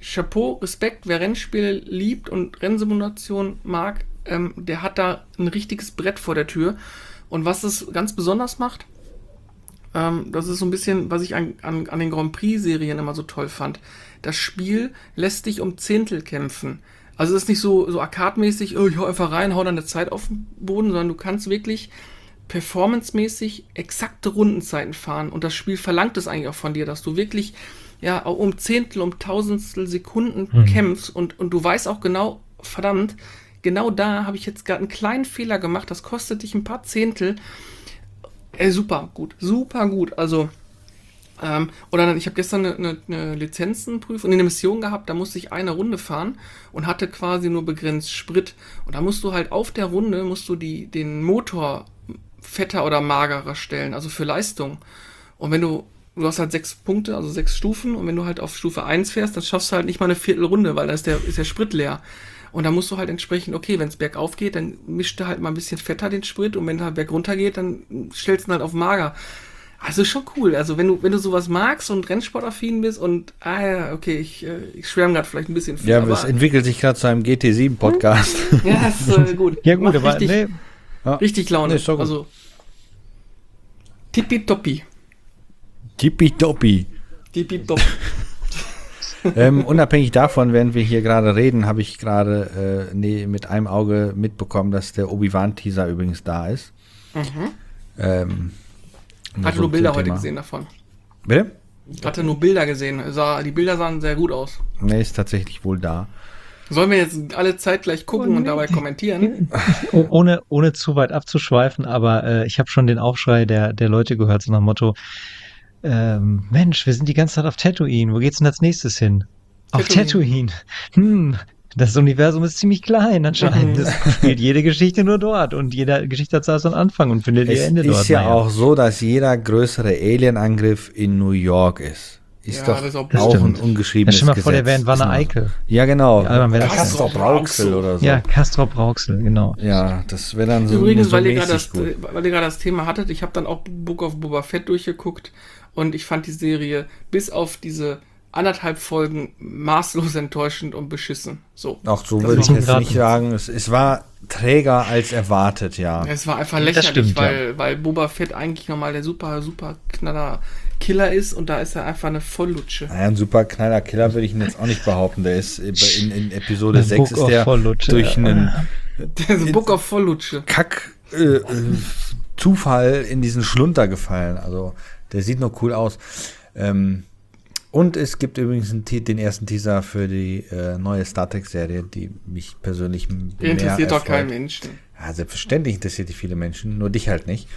Chapeau, Respekt, wer Rennspiele liebt und Rennsimulation mag, der hat da ein richtiges Brett vor der Tür. Und was es ganz besonders macht, das ist so ein bisschen, was ich an den Grand Prix-Serien immer so toll fand. Das Spiel lässt dich um Zehntel kämpfen. Also es ist nicht so arcade-mäßig, ich hau einfach rein, hau dann eine Zeit auf den Boden, sondern du kannst wirklich performancemäßig exakte Rundenzeiten fahren. Und das Spiel verlangt es eigentlich auch von dir, dass du wirklich auch um Zehntel, um Tausendstel Sekunden kämpfst. Und du weißt auch genau, verdammt, genau da habe ich jetzt gerade einen kleinen Fehler gemacht, das kostet dich ein paar Zehntel. Super gut. Also, oder dann, ich habe gestern eine Lizenzenprüfung, eine Mission gehabt, da musste ich eine Runde fahren und hatte quasi nur begrenzt Sprit. Und da musst du halt auf der Runde, den Motor fetter oder magerer stellen, also für Leistung. Und wenn du hast halt 6 Punkte, also 6 Stufen, und wenn du halt auf Stufe 1 fährst, dann schaffst du halt nicht mal eine Viertelrunde, weil da ist der Sprit leer. Und da musst du halt entsprechend, okay, wenn es bergauf geht, dann mischt du halt mal ein bisschen fetter den Sprit, und wenn du halt bergunter geht, dann stellst du ihn halt auf mager. Also schon cool. Also wenn du sowas magst und Rennsportaffin bist und, okay, ich schwärme gerade vielleicht ein bisschen viel. Ja, aber es entwickelt sich gerade zu einem GT7-Podcast. Ja, ist gut. Ja gut, aber richtig Laune. Nee, also tippitoppi. Tippitoppi. Unabhängig davon, während wir hier gerade reden, habe ich gerade mit einem Auge mitbekommen, dass der Obi-Wan-Teaser übrigens da ist. Hatte nur Bilder heute gesehen davon. Bitte? Hatte nur Bilder gesehen. Die Bilder sahen sehr gut aus. Ne, ist tatsächlich wohl da. Sollen wir jetzt alle zeitgleich gucken und dabei kommentieren? Ohne zu weit abzuschweifen, aber ich habe schon den Aufschrei der Leute gehört, so nach dem Motto, Mensch, wir sind die ganze Zeit auf Tatooine. Wo geht's denn als nächstes hin? Auf Tatooine. Das Universum ist ziemlich klein anscheinend. Es spielt jede Geschichte nur dort und jede Geschichte hat so einen Anfang und findet ihr Ende dort. Es ist ja auch so, dass jeder größere Alien-Angriff in New York ist. Ist doch auch ein ungeschriebenes Gesetz. Stell mal vor, der wäre in Wanne Eickel. Ja, genau. Ja, Castrop-Rauxel oder so. Ja, Castrop-Rauxel, genau. Ja, das wäre dann so übrigens, so weil ihr gerade das Thema hattet, ich habe dann auch Book of Boba Fett durchgeguckt und ich fand die Serie bis auf diese 1,5 Folgen maßlos enttäuschend und beschissen. So. Auch so würde ich jetzt nicht sagen. Es war träger als erwartet, ja. Es war einfach lächerlich, weil Boba Fett eigentlich nochmal der super Knaller Killer ist und da ist er einfach eine Volllutsche. Naja, ein super Knaller Killer würde ich ihn jetzt auch nicht behaupten. Der ist in Episode 6 ist der durch einen Book of Volllutsche. Zufall in diesen Schlunter gefallen. Also der sieht noch cool aus. Und es gibt übrigens den ersten Teaser für die neue Star Trek-Serie, die mich persönlich mehr interessiert doch erfreut. keinen Menschen. Ja, selbstverständlich interessiert die viele Menschen, nur dich halt nicht.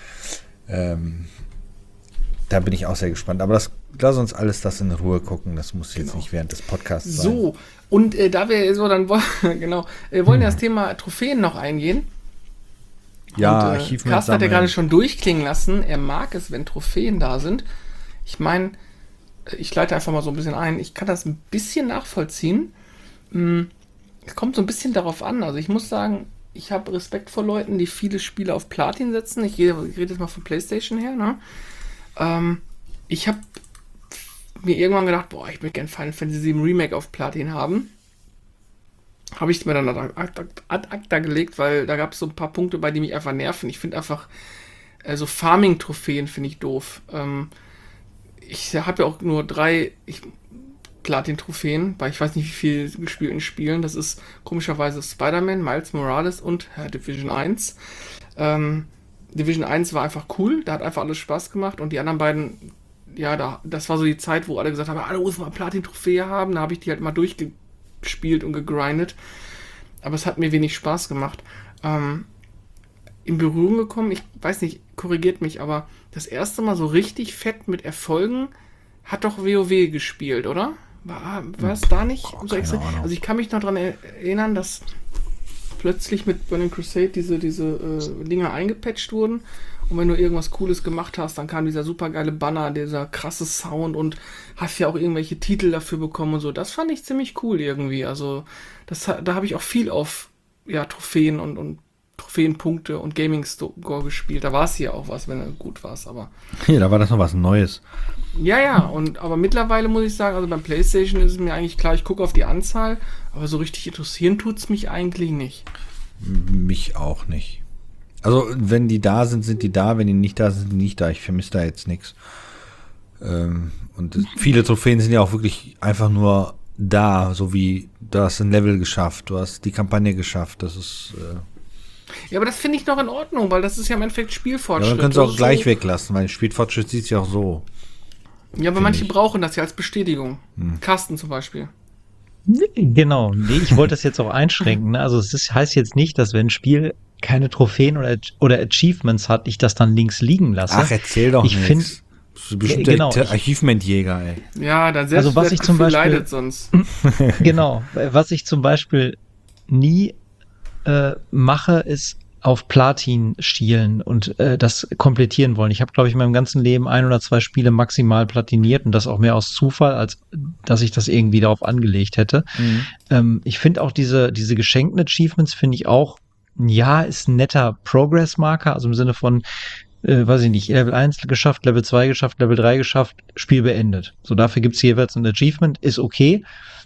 Da bin ich auch sehr gespannt. Aber lass uns alles das in Ruhe gucken. Das muss jetzt nicht während des Podcasts sein. So, und da wir so dann wollen das Thema Trophäen noch eingehen. Ja, und, Achievement Carsten hat ja sammeln. gerade schon durchklingen lassen, er mag es, wenn Trophäen da sind. Ich meine, ich leite einfach mal so ein bisschen ein. Ich kann das ein bisschen nachvollziehen. Es kommt so ein bisschen darauf an. Also ich muss sagen, ich habe Respekt vor Leuten, die viele Spiele auf Platin setzen. Ich rede jetzt mal von PlayStation her. Ne? Ich habe mir irgendwann gedacht, ich würde gerne Final Fantasy VII Remake auf Platin haben. Habe ich mir dann ad acta gelegt, weil da gab es so ein paar Punkte, bei die mich einfach nerven. Ich finde einfach, so Farming-Trophäen finde ich doof. Ich habe ja auch nur 3 Platin-Trophäen, weil ich weiß nicht, wie viel gespielt in Spielen. Das ist komischerweise Spider-Man, Miles Morales und Division 1. Division 1 war einfach cool, da hat einfach alles Spaß gemacht und die anderen beiden, das war so die Zeit, wo alle gesagt haben, du musst mal Platin-Trophäe haben. Da habe ich die halt mal durchgespielt und gegrindet. Aber es hat mir wenig Spaß gemacht. In Berührung gekommen, ich weiß nicht, korrigiert mich, aber das erste Mal so richtig fett mit Erfolgen hat doch WoW gespielt, oder? War es da nicht? So extrem? Also ich kann mich noch daran erinnern, dass plötzlich mit Burning Crusade diese Dinger eingepatcht wurden und wenn du irgendwas Cooles gemacht hast, dann kam dieser super geile Banner, dieser krasse Sound und hast ja auch irgendwelche Titel dafür bekommen und so. Das fand ich ziemlich cool irgendwie. Also da habe ich auch viel auf Trophäen und Trophäenpunkte und Gaming-Score gespielt. Da war es hier auch was, wenn du gut warst, aber... Ja, da war das noch was Neues. Ja, aber mittlerweile muss ich sagen, also beim PlayStation ist es mir eigentlich klar, ich gucke auf die Anzahl, aber so richtig interessieren tut es mich eigentlich nicht. Mich auch nicht. Also, wenn die da sind, sind die da. Wenn die nicht da sind, sind die nicht da. Ich vermisse da jetzt nichts. Und viele Trophäen sind ja auch wirklich einfach nur da, so wie du hast ein Level geschafft, du hast die Kampagne geschafft. Das ist... Ja, aber das finde ich noch in Ordnung, weil das ist ja im Endeffekt Spielfortschritt. Ja, dann können sie auch gleich weglassen, weil Spielfortschritt sieht sich auch so. Ja, aber manche brauchen das ja als Bestätigung. Carsten zum Beispiel. Genau, nee, ich wollte das jetzt auch einschränken. Ne? Also heißt jetzt nicht, dass wenn ein Spiel keine Trophäen oder Achievements hat, ich das dann links liegen lasse. Ach, erzähl doch ich nichts. Bestimmt genau, der Achievement-Jäger, ey. Ja, dann selbst also was ich zum Beispiel leidet sonst. Genau, was ich zum Beispiel nie mache, ist auf Platin schielen und das komplettieren wollen. Ich habe, glaube ich, in meinem ganzen Leben 1 oder 2 Spiele maximal platiniert und das auch mehr aus Zufall, als dass ich das irgendwie darauf angelegt hätte. Ich finde auch diese geschenkten Achievements, finde ich auch, ja, ist ein netter Progress-Marker, also im Sinne von, weiß ich nicht, Level 1 geschafft, Level 2 geschafft, Level 3 geschafft, Spiel beendet. So, dafür gibt's jeweils ein Achievement, ist okay.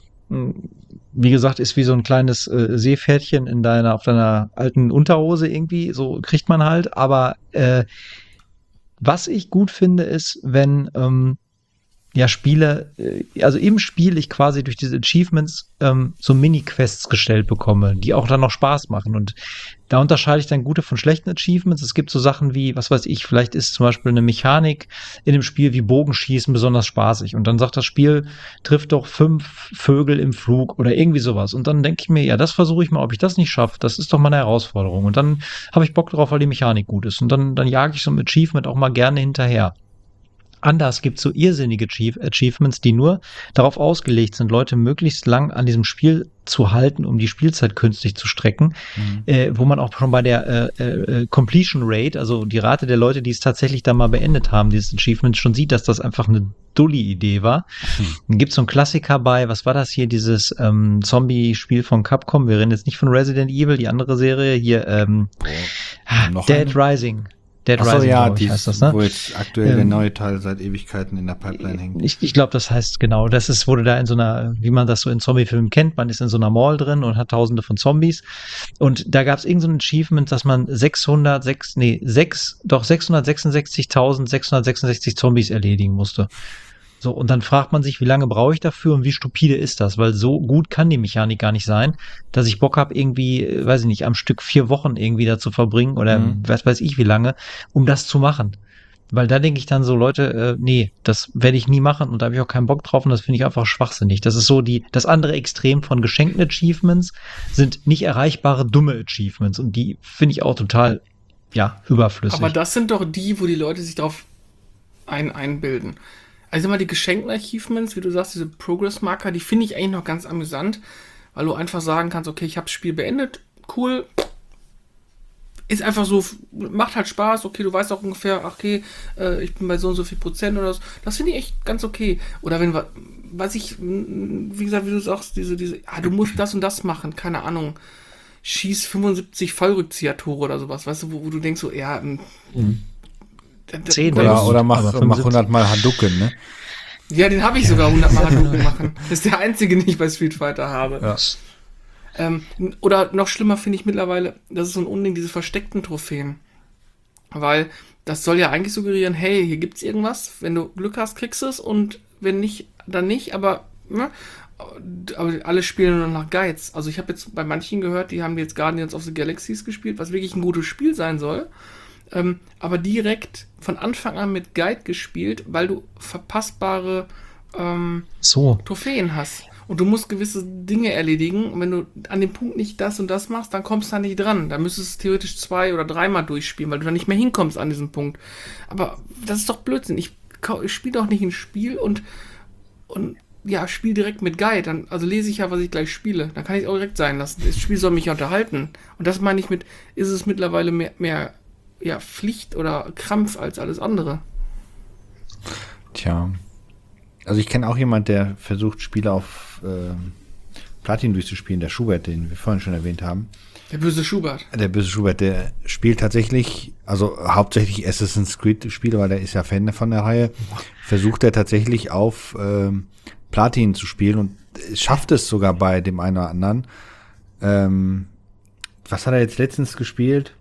Wie gesagt, ist wie so ein kleines Seepferdchen auf deiner alten Unterhose irgendwie, so kriegt man halt. Aber was ich gut finde, ist, wenn Spiele, also im Spiel ich quasi durch diese Achievements so Mini-Quests gestellt bekomme, die auch dann noch Spaß machen. Und da unterscheide ich dann gute von schlechten Achievements. Es gibt so Sachen wie, was weiß ich, vielleicht ist zum Beispiel eine Mechanik in dem Spiel wie Bogenschießen besonders spaßig. Und dann sagt das Spiel, trifft doch 5 Vögel im Flug oder irgendwie sowas. Und dann denke ich mir, ja, das versuche ich mal, ob ich das nicht schaffe. Das ist doch mal eine Herausforderung. Und dann habe ich Bock drauf, weil die Mechanik gut ist. Und dann jage ich so ein Achievement auch mal gerne hinterher. Anders gibt es so irrsinnige Achievements, die nur darauf ausgelegt sind, Leute möglichst lang an diesem Spiel zu halten, um die Spielzeit künstlich zu strecken, wo man auch schon bei der Completion Rate, also die Rate der Leute, die es tatsächlich da mal beendet haben, dieses Achievement, schon sieht, dass das einfach eine Dulli-Idee war. Dann gibt es so einen Klassiker bei, was war das hier, dieses Zombie-Spiel von Capcom, wir reden jetzt nicht von Resident Evil, die andere Serie, hier Dead Rising. Dead Rising, ja, heißt das, ne? Wo jetzt aktuell der neue Teil seit Ewigkeiten in der Pipeline hängt. Ich glaube, das heißt genau, wurde da in so einer, wie man das so in Zombie-Filmen kennt, man ist in so einer Mall drin und hat tausende von Zombies und da gab es irgend so ein Achievement, dass man 666.666 Zombies erledigen musste. So, und dann fragt man sich, wie lange brauche ich dafür und wie stupide ist das? Weil so gut kann die Mechanik gar nicht sein, dass ich Bock habe, irgendwie, weiß ich nicht, am Stück 4 Wochen irgendwie da zu verbringen oder was weiß ich wie lange, um das zu machen. Weil da denke ich dann so, Leute, nee, das werde ich nie machen und da habe ich auch keinen Bock drauf und das finde ich einfach schwachsinnig. Das ist so das andere Extrem von geschenkten Achievements sind nicht erreichbare dumme Achievements und die finde ich auch total, überflüssig. Aber das sind doch die, wo die Leute sich drauf einbilden. Also mal die geschenkten Achievements, wie du sagst, diese Progress-Marker, die finde ich eigentlich noch ganz amüsant, weil du einfach sagen kannst, okay, ich habe das Spiel beendet, cool, ist einfach so, macht halt Spaß, okay, du weißt auch ungefähr, okay, ich bin bei so und so viel Prozent oder so, das finde ich echt ganz okay. Oder wenn, wie gesagt, wie du sagst, du musst das und das machen, keine Ahnung, schieß 75 Fallrückzieher-Tore oder sowas, weißt du, wo du denkst so, 10 oder mach 100 Mal Hadouken, ne? Ja, den habe ich sogar 100 Mal Hadouken machen. Das ist der einzige, den ich bei Street Fighter habe. Ja. Oder noch schlimmer finde ich mittlerweile, das ist so ein Unding, diese versteckten Trophäen. Weil das soll ja eigentlich suggerieren, hey, hier gibt's irgendwas, wenn du Glück hast, kriegst du es und wenn nicht, dann nicht, aber alle spielen nur nach Guides. Also ich habe jetzt bei manchen gehört, die haben jetzt Guardians of the Galaxies gespielt, was wirklich ein gutes Spiel sein soll. Aber direkt von Anfang an mit Guide gespielt, weil du verpassbare Trophäen hast. Und du musst gewisse Dinge erledigen. Und wenn du an dem Punkt nicht das und das machst, dann kommst du da nicht dran. Da müsstest du theoretisch 2 oder 3 Mal durchspielen, weil du dann nicht mehr hinkommst an diesen Punkt. Aber das ist doch Blödsinn. Ich spiele doch nicht ein Spiel und spiele direkt mit Guide. Also lese ich ja, was ich gleich spiele. Dann kann ich es auch direkt sein lassen. Das Spiel soll mich ja unterhalten. Und das meine ich ist es mittlerweile mehr Pflicht oder Krampf als alles andere. Tja. Also ich kenne auch jemand, der versucht, Spiele auf Platin durchzuspielen, der Schubert, den wir vorhin schon erwähnt haben. Der böse Schubert. Der spielt tatsächlich, also hauptsächlich Assassin's Creed-Spiele, weil der ist ja Fan von der Reihe, versucht er tatsächlich auf Platin zu spielen und schafft es sogar bei dem einen oder anderen. Was hat er jetzt letztens gespielt?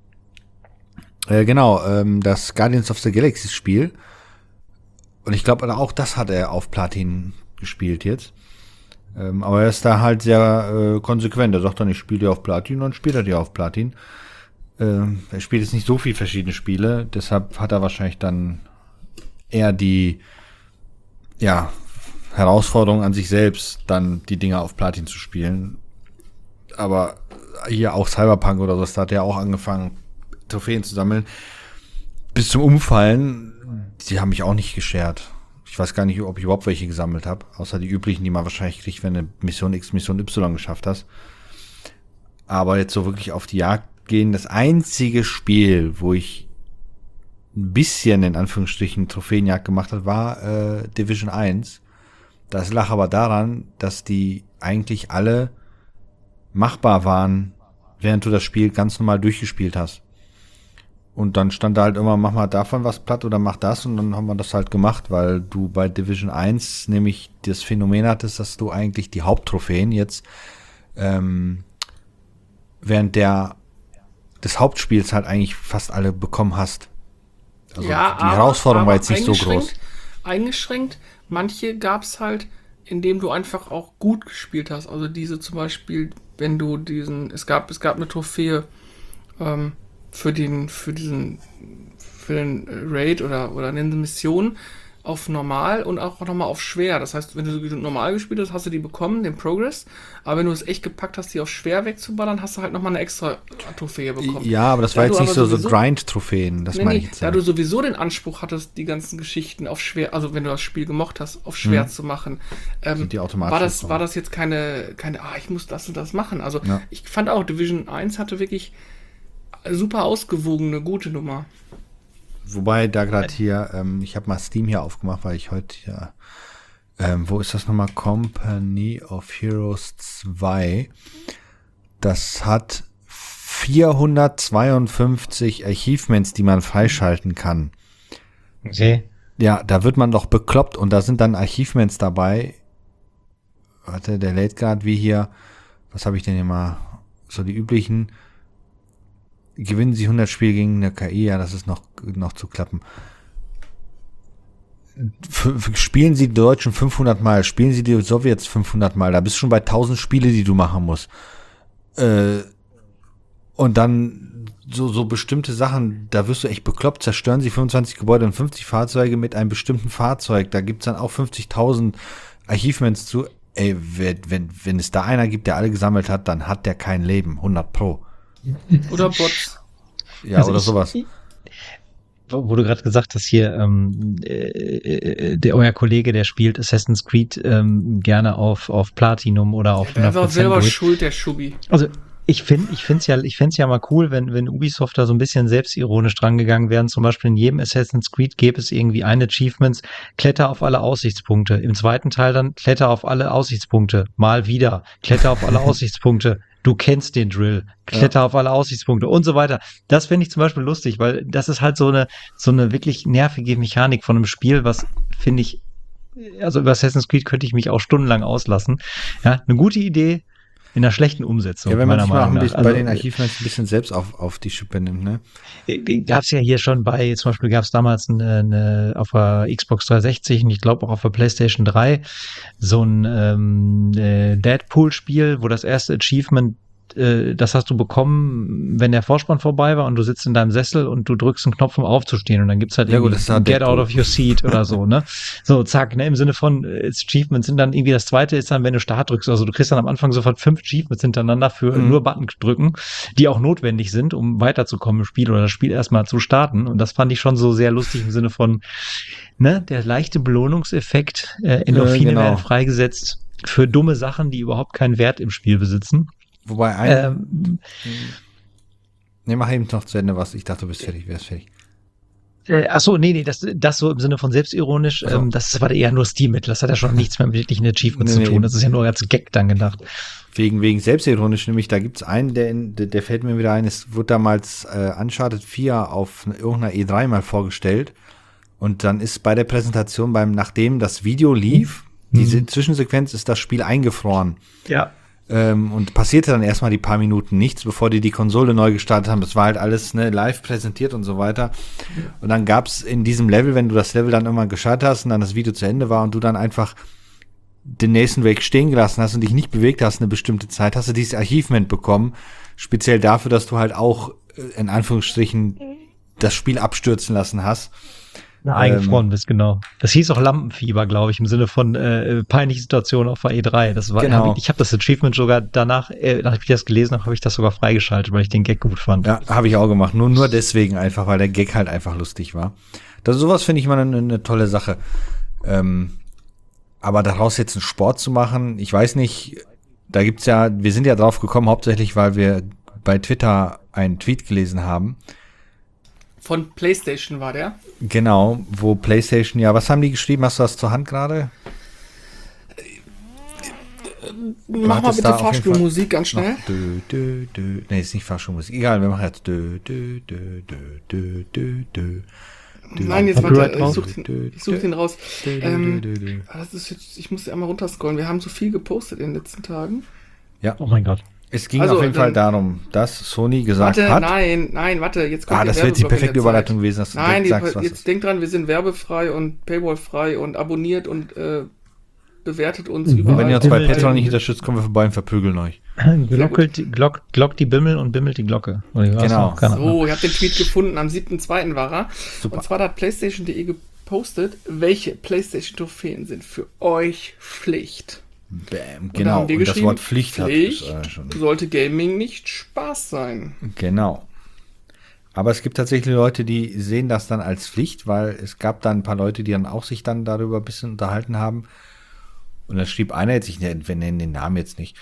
Das Guardians of the Galaxy Spiel. Und ich glaube, auch das hat er auf Platin gespielt jetzt. Aber er ist da halt sehr konsequent. Er sagt dann, ich spiele die auf Platin, dann spielt er die auf Platin. Er spielt jetzt nicht so viel verschiedene Spiele, deshalb hat er wahrscheinlich dann eher die Herausforderung an sich selbst, dann die Dinger auf Platin zu spielen. Aber hier auch Cyberpunk oder so, da hat er auch angefangen, Trophäen zu sammeln. Bis zum Umfallen, die haben mich auch nicht geschert. Ich weiß gar nicht, ob ich überhaupt welche gesammelt habe, außer die üblichen, die man wahrscheinlich kriegt, wenn du Mission X, Mission Y geschafft hast. Aber jetzt so wirklich auf die Jagd gehen, das einzige Spiel, wo ich ein bisschen, in Anführungsstrichen, Trophäenjagd gemacht habe, war Division 1. Das lag aber daran, dass die eigentlich alle machbar waren, während du das Spiel ganz normal durchgespielt hast. Und dann stand da halt immer, mach mal davon was platt oder mach das, und dann haben wir das halt gemacht, weil du bei Division 1 nämlich das Phänomen hattest, dass du eigentlich die Haupttrophäen jetzt während des Hauptspiels halt eigentlich fast alle bekommen hast. Also die Herausforderung war jetzt nicht so groß. Eingeschränkt. Manche gab's halt, indem du einfach auch gut gespielt hast. Also diese zum Beispiel, wenn du es gab eine Trophäe für den Raid oder eine Mission auf normal und auch nochmal auf schwer. Das heißt, wenn du normal gespielt hast, hast du die bekommen, den Progress. Aber wenn du es echt gepackt hast, die auf schwer wegzuballern, hast du halt nochmal eine extra Trophäe bekommen. Ja, aber das war jetzt nicht so Grind-Trophäen, das meine ich jetzt. Da du sowieso den Anspruch hattest, die ganzen Geschichten auf schwer, also wenn du das Spiel gemocht hast, auf schwer zu machen, die automatisch war das jetzt keine, ich muss das und das machen. Also ich fand auch, Division 1 hatte wirklich super ausgewogene, gute Nummer. Wobei da gerade hier, ich habe mal Steam hier aufgemacht, weil ich heute wo ist das nochmal? Company of Heroes 2. Das hat 452 Achievements, die man freischalten kann. Okay. Ja, da wird man doch bekloppt, und da sind dann Achievements dabei. Warte, der lädt gerade wie hier. Was habe ich denn hier mal? So die üblichen. Gewinnen Sie 100 Spiele gegen eine KI, ja, das ist noch zu klappen. Spielen Sie die Deutschen 500 Mal, spielen Sie die Sowjets 500 Mal, da bist du schon bei 1000 Spiele, die du machen musst. Und dann so bestimmte Sachen, da wirst du echt bekloppt, zerstören Sie 25 Gebäude und 50 Fahrzeuge mit einem bestimmten Fahrzeug, da gibt's dann auch 50.000 Achievements zu. Ey, wenn es da einer gibt, der alle gesammelt hat, dann hat der kein Leben, 100 Pro. Oder Bots. Ja, also oder sowas. Wo du gerade gesagt hast, hier, euer Kollege, der spielt Assassin's Creed gerne auf Platinum oder auf 100%. Der war selber schuld, der Schubi. Also ich find's ja mal cool, wenn Ubisoft da so ein bisschen selbstironisch dran gegangen wären. Zum Beispiel in jedem Assassin's Creed gäbe es irgendwie ein Achievements, Kletter auf alle Aussichtspunkte. Im zweiten Teil dann Kletter auf alle Aussichtspunkte. Mal wieder. Kletter auf alle Aussichtspunkte. Du kennst den Drill. Kletter auf alle Aussichtspunkte und so weiter. Das finde ich zum Beispiel lustig, weil das ist halt so eine wirklich nervige Mechanik von einem Spiel, was finde ich, also über Assassin's Creed könnte ich mich auch stundenlang auslassen. Ja, eine gute Idee in einer schlechten Umsetzung. Ja, wenn man sich mal bei also, den Archiven ein bisschen selbst auf die Schippe nimmt, ne? Gab's ja hier schon zum Beispiel gab's damals auf der Xbox 360 und ich glaube auch auf der PlayStation 3 so ein Deadpool-Spiel, wo das erste Achievement, das hast du bekommen, wenn der Vorspann vorbei war und du sitzt in deinem Sessel und du drückst einen Knopf, um aufzustehen, und dann gibt's halt Get out of your seat oder so, ne? So, zack, ne? Im Sinne von Achievements sind dann irgendwie, das zweite ist dann, wenn du Start drückst, also du kriegst dann am Anfang sofort 5 Achievements hintereinander für nur Button drücken, die auch notwendig sind, um weiterzukommen im Spiel oder das Spiel erstmal zu starten, und das fand ich schon so sehr lustig im Sinne von, ne, der leichte Belohnungseffekt, Endorphine werden freigesetzt für dumme Sachen, die überhaupt keinen Wert im Spiel besitzen. Wobei mach eben noch zu Ende was. Ich dachte, du bist fertig, wärst fertig. Achso, nee, das so im Sinne von selbstironisch, So. das war eher nur Stilmittel. Das hat ja schon nichts mehr mit wirklichen Achievements Nee, zu tun. nee. Das ist ja nur als Gag dann gedacht. Wegen selbstironisch, nämlich da gibt es einen, der fällt mir wieder ein, es wurde damals Uncharted 4 auf irgendeiner E3 mal vorgestellt und dann ist bei der Präsentation, nachdem das Video lief, diese Zwischensequenz, ist das Spiel eingefroren. Ja. Und passierte dann erstmal die paar Minuten nichts, bevor die Konsole neu gestartet haben. Das war halt alles live präsentiert und so weiter. Und dann gab es in diesem Level, wenn du das Level dann irgendwann gestartet hast und dann das Video zu Ende war und du dann einfach den nächsten Weg stehen gelassen hast und dich nicht bewegt hast eine bestimmte Zeit, hast du dieses Achievement bekommen, speziell dafür, dass du halt auch in Anführungsstrichen das Spiel abstürzen lassen hast. Eingefroren bist, genau. Das hieß auch Lampenfieber, glaube ich, im Sinne von peinliche Situation auf der E3. Das war, Genau. ich habe das Achievement sogar danach, nachdem ich das gelesen habe, habe ich das sogar freigeschaltet, weil ich den Gag gut fand. Ja, habe ich auch gemacht. Nur deswegen einfach, weil der Gag halt einfach lustig war. Sowas finde ich mal eine tolle Sache. Aber daraus jetzt einen Sport zu machen, ich weiß nicht, da gibt's ja, wir sind ja drauf gekommen, hauptsächlich, weil wir bei Twitter einen Tweet gelesen haben. Von PlayStation war der. Genau, wo PlayStation, ja, was haben die geschrieben? Hast du das zur Hand gerade? Mach mal hattest bitte da auf jeden Fahrstuhlmusik ganz schnell. Nee, ist nicht Fahrstuhlmusik. Egal, wir machen jetzt Nein, jetzt Copyright warte, drauf? ich such den raus. Das ist jetzt, ich muss einmal runterscrollen. Wir haben so viel gepostet in den letzten Tagen. Ja, Oh mein Gott. es ging Also, auf jeden Fall dann- darum, dass Sony gesagt Warte, hat. nein, warte, jetzt kommt der Das wäre jetzt die Werbeblock in perfekte der Überleitung Zeit. gewesen, dass du Nein, direkt sagst, was jetzt denkt dran, wir sind werbefrei und paywallfrei und abonniert und bewertet uns Und überall. Wenn ihr uns bei Bimmelt- Patreon nicht unterstützt, kommen wir vorbei und verprügeln euch. Glockt die Bimmel und bimmelt die Glocke. Oder wie war's Genau. noch? Keine Ahnung. So, ihr habt den Tweet gefunden, am 7.2. war er. Super. Und zwar hat PlayStation.de gepostet, welche PlayStation-Trophäen sind für euch Pflicht. Bam, Und da genau. haben wir Und das geschrieben, Wort Pflicht hat Pflicht schon. sollte Gaming nicht Spaß sein. Genau. Aber es gibt tatsächlich Leute, die sehen das dann als Pflicht, weil es gab dann ein paar Leute, die dann auch sich dann darüber ein bisschen unterhalten haben. Und dann schrieb einer jetzt, wir nennen den Namen jetzt nicht,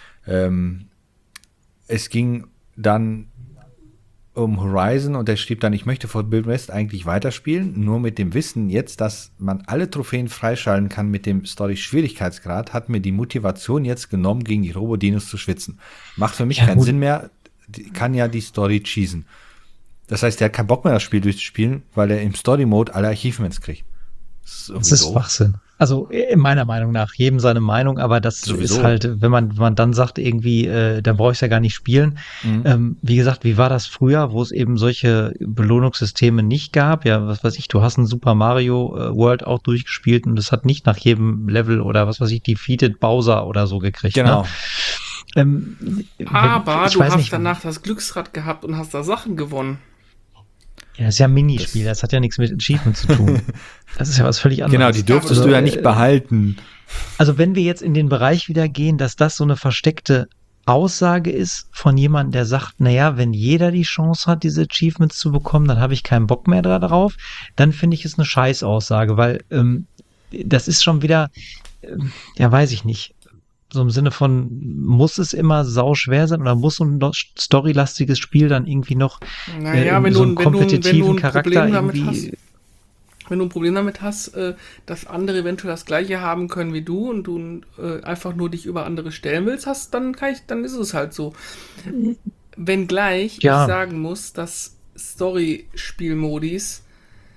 es ging dann um Horizon und der schrieb dann, ich möchte Forbidden West eigentlich weiterspielen, nur mit dem Wissen jetzt, dass man alle Trophäen freischalten kann mit dem Story-Schwierigkeitsgrad, hat mir die Motivation jetzt genommen, gegen die Robodinos zu schwitzen. Macht für mich Ja, keinen gut. Sinn mehr, kann ja die Story cheesen. Das heißt, der hat keinen Bock mehr, das Spiel durchzuspielen, weil er im Story-Mode alle Achievements kriegt. Das ist Schwachsinn. Also in meiner Meinung nach, jedem seine Meinung, aber das Sowieso. ist halt, wenn man dann sagt irgendwie, dann brauche ich es ja gar nicht spielen. Wie gesagt, wie war das früher, wo es eben solche Belohnungssysteme nicht gab? Ja, was weiß ich, du hast ein Super Mario World auch durchgespielt und das hat nicht nach jedem Level oder was weiß ich, defeated Bowser oder so gekriegt. Genau. Ne? Aber ich du weiß hast nicht, danach das Glücksrad gehabt und hast da Sachen gewonnen. Ja, das ist ja ein Minispiel, das hat ja nichts mit Achievement zu tun. Das ist ja was völlig anderes. Genau, die dürftest Also, du ja nicht behalten. Also wenn wir jetzt in den Bereich wieder gehen, dass das so eine versteckte Aussage ist von jemandem, der sagt, naja, wenn jeder die Chance hat, diese Achievements zu bekommen, dann habe ich keinen Bock mehr darauf, dann finde ich es eine Scheißaussage, weil das ist schon wieder, ja, weiß ich nicht, so im Sinne von, muss es immer sau schwer sein oder muss so ein storylastiges Spiel dann irgendwie noch Naja, wenn so du, einen wenn du kompetitiven ein Charakter Problem damit irgendwie... hast, wenn du ein Problem damit hast, dass andere eventuell das Gleiche haben können wie du und du einfach nur dich über andere stellen willst, dann ist es halt so. Wenngleich Ja. ich sagen muss, dass Story-Spielmodis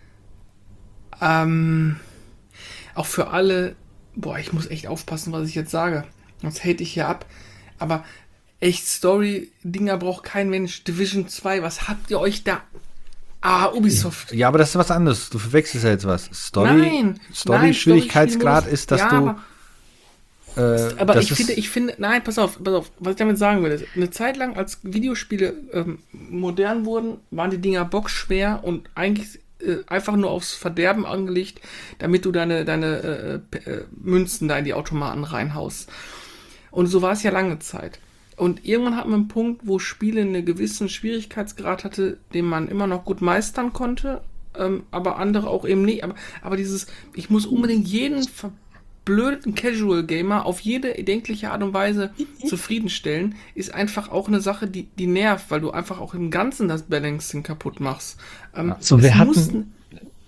auch für alle, ich muss echt aufpassen, was ich jetzt sage, sonst hate ich hier ab, aber echt Story-Dinger braucht kein Mensch. Division 2, was habt ihr euch da... Ubisoft. Ja, aber das ist was anderes. Du verwechselst ja jetzt was. Nein, Story-Schwierigkeitsgrad ist, dass ja, du. Aber das ich finde, nein, pass auf, was ich damit sagen will, ist, eine Zeit lang, als Videospiele modern wurden, waren die Dinger bockschwer und eigentlich einfach nur aufs Verderben angelegt, damit du deine Münzen da in die Automaten reinhaust. Und so war es ja lange Zeit. Und irgendwann hat man einen Punkt, wo Spiele einen gewissen Schwierigkeitsgrad hatte, den man immer noch gut meistern konnte, aber andere auch eben nicht. Aber dieses, ich muss unbedingt jeden verblödeten Casual-Gamer auf jede erdenkliche Art und Weise zufriedenstellen, ist einfach auch eine Sache, die nervt, weil du einfach auch im Ganzen das Balancing kaputt machst. So, wir hatten...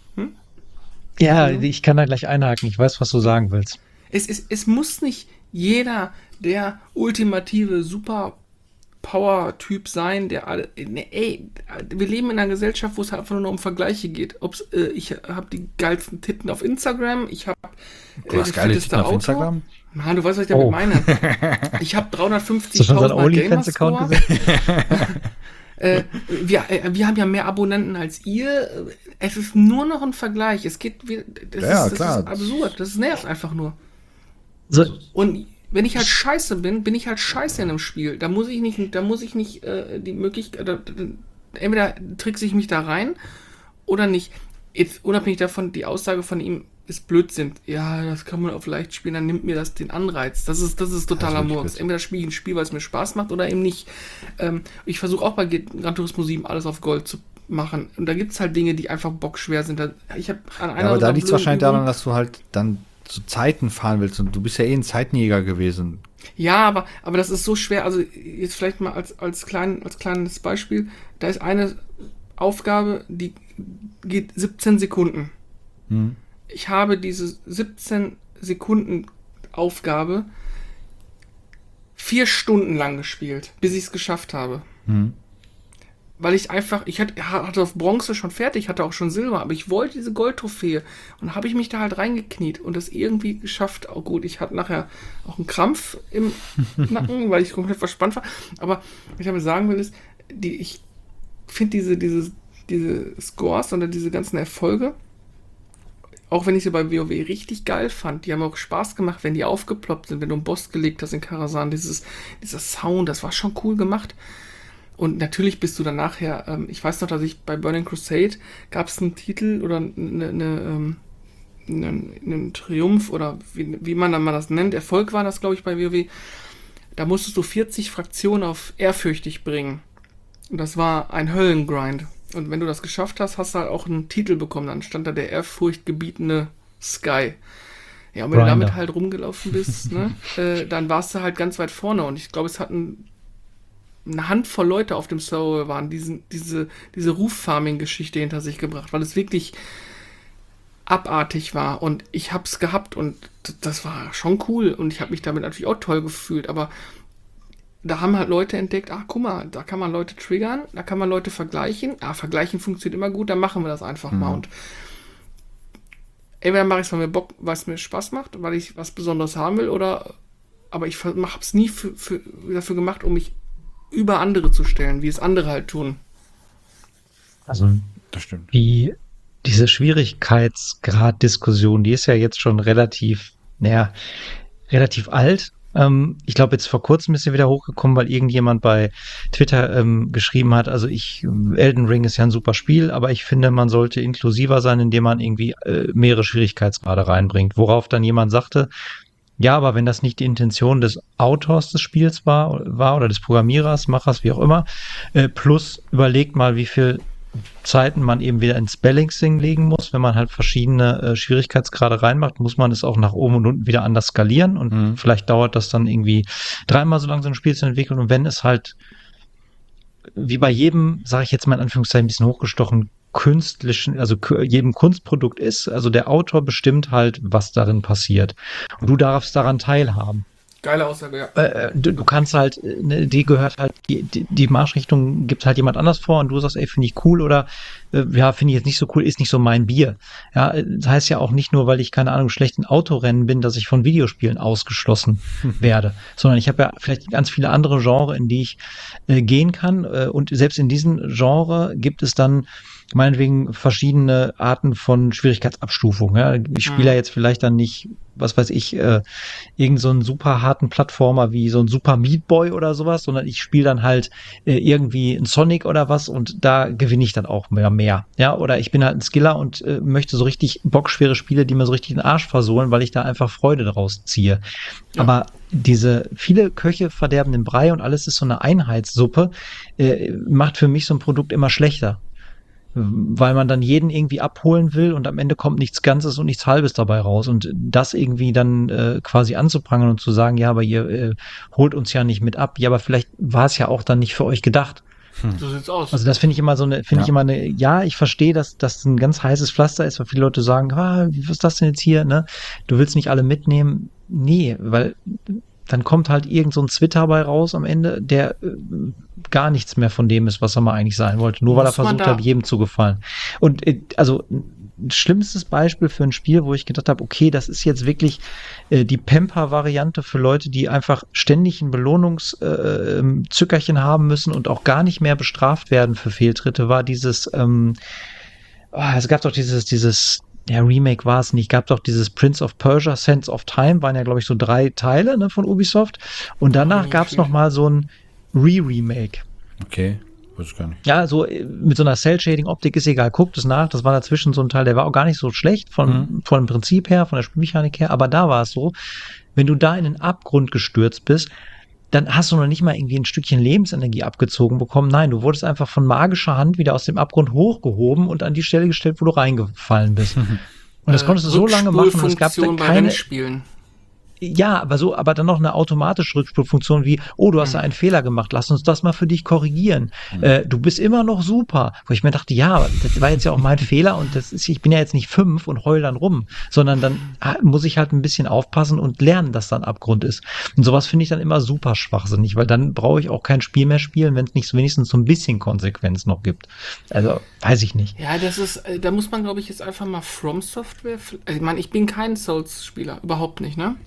Ja, ich kann da gleich einhaken. Ich weiß, was du sagen willst. Es muss nicht jeder der ultimative Super-Power-Typ sein, der alle. Ne, ey, wir leben in einer Gesellschaft, wo es halt einfach nur um Vergleiche geht. Ich habe die geilsten Titten auf Instagram, ich habe Du hast geile Titten auf Instagram? Mann, du weißt, was ich damit meine. Ich habe 350.000 Gamer-Score. Wir haben ja mehr Abonnenten als ihr. Es ist nur noch ein Vergleich. Das ist absurd. Das nervt einfach nur. So. Und wenn ich halt scheiße bin ich halt scheiße in einem Spiel. Da muss ich nicht die Möglichkeit, entweder trickse ich mich da rein oder nicht. Jetzt unabhängig davon, die Aussage von ihm ist Blödsinn. Ja, das kann man auf leicht spielen, dann nimmt mir das den Anreiz. Das ist totaler Murks. Entweder spiele ich ein Spiel, weil es mir Spaß macht, oder eben nicht. Ich versuche auch bei Gran Turismo 7 alles auf Gold zu machen. Und da gibt es halt Dinge, die einfach bockschwer sind. Aber da liegt es wahrscheinlich daran, dass du halt dann zu Zeiten fahren willst. Und du bist ja ein Zeitenjäger gewesen. Ja, aber das ist so schwer. Also jetzt vielleicht mal als kleines Beispiel. Da ist eine Aufgabe, die geht 17 Sekunden. Ich habe diese 17 Sekunden Aufgabe 4 Stunden lang gespielt, bis ich es geschafft habe. Weil ich hatte auf Bronze schon fertig, hatte auch schon Silber, aber ich wollte diese Goldtrophäe und habe ich mich da halt reingekniet und das irgendwie geschafft. Oh gut, ich hatte nachher auch einen Krampf im Nacken, weil ich komplett verspannt war. Aber was ich damit sagen will, ist, ich finde diese Scores oder diese ganzen Erfolge, auch wenn ich sie bei WoW richtig geil fand, die haben auch Spaß gemacht, wenn die aufgeploppt sind, wenn du einen Boss gelegt hast in Karazhan, dieser Sound, das war schon cool gemacht. Und natürlich bist du dann nachher, ich weiß noch, dass ich bei Burning Crusade gab es einen Titel oder einen Triumph oder wie man dann mal das nennt, Erfolg war das, glaube ich, bei WoW. Da musstest du 40 Fraktionen auf ehrfürchtig bringen. Und das war ein Höllengrind. Und wenn du das geschafft hast, hast du halt auch einen Titel bekommen. Dann stand da der ehrfurchtgebietende Sky. Ja, und wenn du damit halt rumgelaufen bist, ne, dann warst du halt ganz weit vorne. Und ich glaube, es hatten eine Handvoll Leute auf dem Server waren diese Ruf-Farming-Geschichte hinter sich gebracht, weil es wirklich abartig war. Und ich hab's gehabt und das war schon cool. Und ich habe mich damit natürlich auch toll gefühlt. Aber da haben halt Leute entdeckt, guck mal, da kann man Leute triggern, da kann man Leute vergleichen. Vergleichen funktioniert immer gut, dann machen wir das einfach mal. Und entweder mache ich es, weil es mir Spaß macht, weil ich was Besonderes haben will, aber ich habe es nie dafür gemacht, um mich über andere zu stellen, wie es andere halt tun. Also, das stimmt. Wie diese Schwierigkeitsgrad-Diskussion, die ist ja jetzt schon relativ alt. Ich glaube, jetzt vor kurzem ist sie wieder hochgekommen, weil irgendjemand bei Twitter geschrieben hat, also Elden Ring ist ja ein super Spiel, aber ich finde, man sollte inklusiver sein, indem man irgendwie mehrere Schwierigkeitsgrade reinbringt. Worauf dann jemand sagte, ja, aber wenn das nicht die Intention des Autors des Spiels war oder des Programmierers, Machers, wie auch immer, plus überlegt mal, wie viel Zeiten man eben wieder ins Balancing legen muss, wenn man halt verschiedene Schwierigkeitsgrade reinmacht, muss man es auch nach oben und unten wieder anders skalieren und vielleicht dauert das dann irgendwie 3-mal so lange, so ein Spiel zu entwickeln und wenn es halt wie bei jedem, sage ich jetzt mal in Anführungszeichen ein bisschen hochgestochen, künstlichen, also jedem Kunstprodukt ist, also der Autor bestimmt halt, was darin passiert und du darfst daran teilhaben. Geile Aussage, ja. Du kannst halt, die gehört halt, die Marschrichtung gibt halt jemand anders vor und du sagst, ey, finde ich cool oder ja, finde ich jetzt nicht so cool, ist nicht so mein Bier. Ja, das heißt ja auch nicht nur, weil ich, keine Ahnung, schlecht in Autorennen bin, dass ich von Videospielen ausgeschlossen werde, sondern ich habe ja vielleicht ganz viele andere Genres, in die ich gehen kann und selbst in diesen Genre gibt es dann meinetwegen verschiedene Arten von Schwierigkeitsabstufung. Ja? Ich spiele ja jetzt vielleicht dann nicht, was weiß ich, irgend so einen super harten Plattformer wie so ein Super Meat Boy oder sowas, sondern ich spiele dann halt irgendwie ein Sonic oder was und da gewinne ich dann auch mehr. Ja, oder ich bin halt ein Skiller und möchte so richtig bockschwere Spiele, die mir so richtig den Arsch versohlen, weil ich da einfach Freude daraus ziehe. Ja. Aber diese viele Köche verderben den Brei und alles ist so eine Einheitssuppe, macht für mich so ein Produkt immer schlechter. Weil man dann jeden irgendwie abholen will und am Ende kommt nichts Ganzes und nichts Halbes dabei raus. Und das irgendwie dann quasi anzuprangern und zu sagen, ja, aber ihr holt uns ja nicht mit ab. Ja, aber vielleicht war es ja auch dann nicht für euch gedacht. So sieht's aus. Also das finde ich immer ja, ich verstehe, dass das ein ganz heißes Pflaster ist, weil viele Leute sagen, was ist das denn jetzt hier, ne? Du willst nicht alle mitnehmen. Nee, weil dann kommt halt irgend so ein Twitter bei raus am Ende, der gar nichts mehr von dem ist, was er mal eigentlich sein wollte, nur weil er versucht hat, jedem zu gefallen. Und also ein schlimmstes Beispiel für ein Spiel, wo ich gedacht habe, okay, das ist jetzt wirklich die Pamper-Variante für Leute, die einfach ständig ein Belohnungszückerchen haben müssen und auch gar nicht mehr bestraft werden für Fehltritte, war dieses, es gab doch dieses Remake war es nicht, gab doch dieses Prince of Persia, Sands of Time, waren ja, glaube ich, so 3 Teile, ne, von Ubisoft. Und danach gab es noch mal so ein Remake. Okay, weiß ich gar nicht. Ja, so mit so einer Cell-Shading-Optik ist egal, guckt es nach, das war dazwischen so ein Teil, der war auch gar nicht so schlecht von dem Prinzip her, von der Spielmechanik her, aber da war es so, wenn du da in den Abgrund gestürzt bist, dann hast du noch nicht mal irgendwie ein Stückchen Lebensenergie abgezogen bekommen. Nein, du wurdest einfach von magischer Hand wieder aus dem Abgrund hochgehoben und an die Stelle gestellt, wo du reingefallen bist. Und das konntest du so lange machen, und es gab dann keine Rennspielen. Ja, aber dann noch eine automatische Rückspulfunktion wie, du hast da einen Fehler gemacht, lass uns das mal für dich korrigieren. Du bist immer noch super. Wo ich mir dachte, ja, das war jetzt ja auch mein Fehler und ich bin ja jetzt nicht 5 und heul dann rum, sondern dann muss ich halt ein bisschen aufpassen und lernen, dass dann Abgrund ist. Und sowas finde ich dann immer super schwachsinnig, weil dann brauche ich auch kein Spiel mehr spielen, wenn es nicht wenigstens so ein bisschen Konsequenz noch gibt. Also, weiß ich nicht. Ja, da muss man, glaube ich, jetzt einfach mal From Software, ich meine, ich bin kein Souls-Spieler, überhaupt nicht, ne?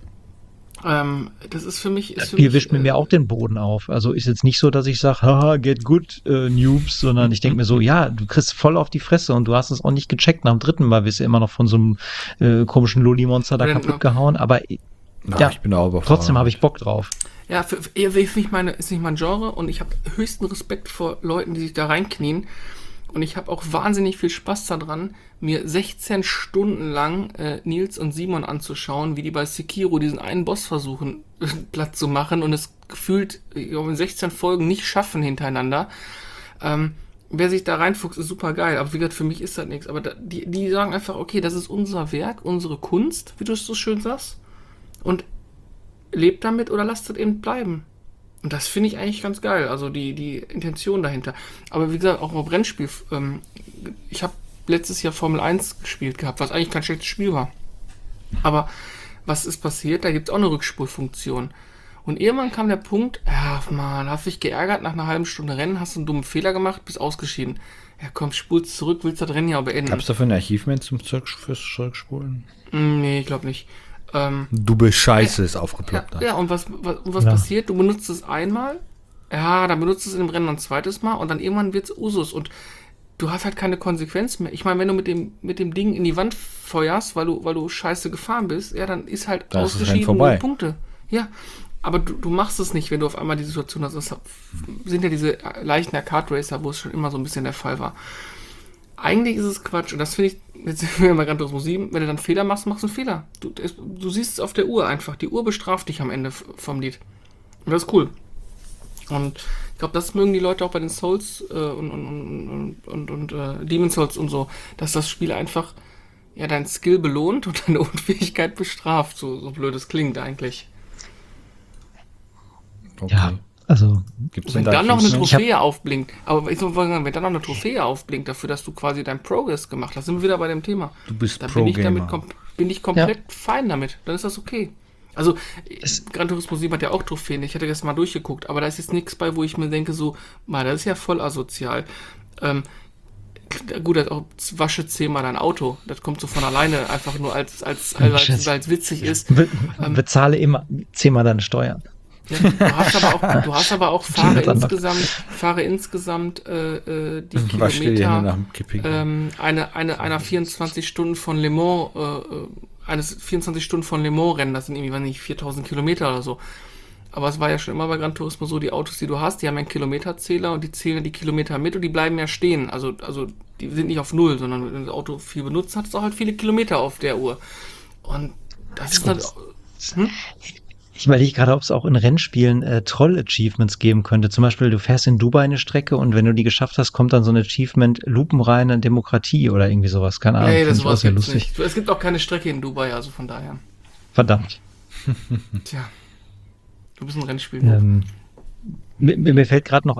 Das ist für mich. Das Spiel wischt mir auch den Boden auf. Also ist jetzt nicht so, dass ich sage, haha, get good, Noobs, sondern ich denke mir so, ja, du kriegst voll auf die Fresse und du hast es auch nicht gecheckt. Nach dem 3. Mal wirst du immer noch von so einem komischen Loli-Monster da kaputt gehauen. Aber ich bin da trotzdem habe ich Bock drauf. Ja, ist nicht mein Genre und ich habe höchsten Respekt vor Leuten, die sich da reinknien. Und ich habe auch wahnsinnig viel Spaß daran, mir 16 Stunden lang Nils und Simon anzuschauen, wie die bei Sekiro diesen einen Boss versuchen, platt zu machen und es gefühlt in 16 Folgen nicht schaffen hintereinander. Wer sich da reinfuchst, ist super geil. Aber wie gesagt, für mich ist das nichts. Aber die sagen einfach, okay, das ist unser Werk, unsere Kunst, wie du es so schön sagst. Und lebt damit oder lasst es eben bleiben. Und das finde ich eigentlich ganz geil, also die Intention dahinter. Aber wie gesagt, auch im Rennspiel, ich habe letztes Jahr Formel 1 gespielt gehabt, was eigentlich kein schlechtes Spiel war. Aber was ist passiert? Da gibt es auch eine Rückspulfunktion. Und irgendwann kam der Punkt, hast dich geärgert, nach einer halben Stunde Rennen, hast du einen dummen Fehler gemacht, bist ausgeschieden. Ja komm, spulst zurück, willst das Rennen ja beenden. Gab es dafür ein Achievement fürs Zurückspulen? Nee, ich glaube nicht. Du bist scheiße, ist aufgeploppt. Ja, und was passiert? Du benutzt es einmal, dann benutzt es in dem Rennen ein zweites Mal und dann irgendwann wird es Usus und du hast halt keine Konsequenz mehr. Ich meine, wenn du mit dem Ding in die Wand feuerst, weil du scheiße gefahren bist, dann ist halt das ausgeschieden ohne Punkte. Ja, aber du machst es nicht, wenn du auf einmal die Situation hast. Das sind ja diese leichten Kart-Racer, wo es schon immer so ein bisschen der Fall war. Eigentlich ist es Quatsch und das finde ich, jetzt sind wir bei Gran Turismo 7, wenn du dann Fehler machst, machst du einen Fehler. Du siehst es auf der Uhr einfach. Die Uhr bestraft dich am Ende vom Lied. Und das ist cool. Und ich glaube, das mögen die Leute auch bei den Souls und Demon's Souls und so, dass das Spiel einfach deinen Skill belohnt und deine Unfähigkeit bestraft. So blöd es klingt eigentlich. Okay. Ja. Also, wenn dann noch eine Trophäe aufblinkt, aber ich soll sagen, wenn dann noch eine Trophäe aufblinkt dafür, dass du quasi deinen Progress gemacht hast, sind wir wieder bei dem Thema. Du bist dann Pro-Gamer. bin ich komplett fein damit. Dann ist das okay. Also, Gran Turismo 7 hat ja auch Trophäen. Ich hatte das mal durchgeguckt, aber da ist jetzt nichts bei, wo ich mir denke, so, das ist ja voll asozial. Gut, das auch wasche 10-mal dein Auto. Das kommt so von alleine, einfach nur als witzig ist. Bezahle immer 10-mal deine Steuern. Ja, du hast aber auch fahre insgesamt die Kilometer einer 24 Stunden von Le Mans eines 24 Stunden von Le Mans Rennen, das sind irgendwie, weiß nicht, 4000 Kilometer oder so. Aber es war ja schon immer bei Gran Turismo so, die Autos, die du hast, die haben einen Kilometerzähler und die zählen die Kilometer mit und die bleiben ja stehen. Also die sind nicht auf Null, sondern wenn das Auto viel benutzt hat, es auch halt viele Kilometer auf der Uhr. Und das ist halt... Ich überlege gerade, ob es auch in Rennspielen Troll-Achievements geben könnte. Zum Beispiel, du fährst in Dubai eine Strecke und wenn du die geschafft hast, kommt dann so ein Achievement lupenreine Demokratie oder irgendwie sowas. Keine Ahnung. Nee, das war's ja lustig. Nicht. Es gibt auch keine Strecke in Dubai, also von daher. Verdammt. Tja. Du bist ein Rennspiel. Mir fällt gerade noch ein,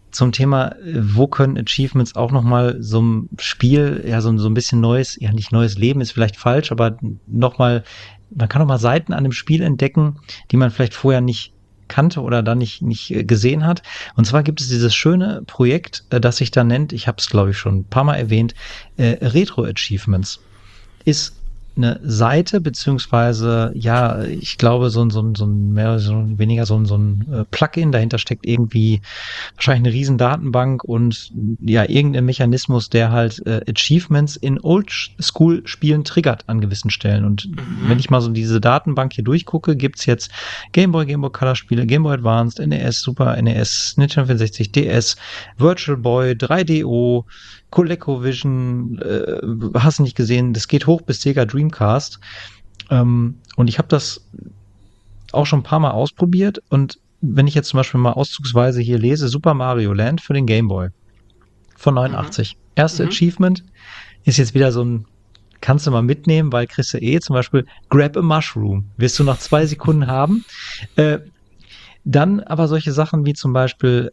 zum Thema, wo können Achievements auch nochmal so ein Spiel, ja, so ein bisschen neues, ja, nicht neues Leben ist vielleicht falsch, aber nochmal, man kann nochmal Seiten an dem Spiel entdecken, die man vielleicht vorher nicht kannte oder dann nicht gesehen hat. Und zwar gibt es dieses schöne Projekt, das sich da nennt, ich habe es glaube ich schon ein paar Mal erwähnt, Retro Achievements. Ist eine Seite, beziehungsweise, ja, ich glaube, so ein mehr so weniger so ein Plugin, dahinter steckt irgendwie wahrscheinlich eine riesen Datenbank und ja, irgendein Mechanismus, der halt Achievements in Oldschool-Spielen triggert an gewissen Stellen. Und wenn ich mal so diese Datenbank hier durchgucke, gibt's jetzt Game Boy Color Spiele, Game Boy Advanced, NES, Super NES, Nintendo 64, DS, Virtual Boy, 3DO, ColecoVision, hast du nicht gesehen, das geht hoch bis Sega Dreamcast. Und ich habe das auch schon ein paar Mal ausprobiert. Und wenn ich jetzt zum Beispiel mal auszugsweise hier lese, Super Mario Land für den Game Boy von 89. Erste Achievement ist jetzt wieder so ein, kannst du mal mitnehmen, weil kriegst du zum Beispiel Grab a Mushroom. Wirst du nach 2 Sekunden haben. Dann aber solche Sachen wie zum Beispiel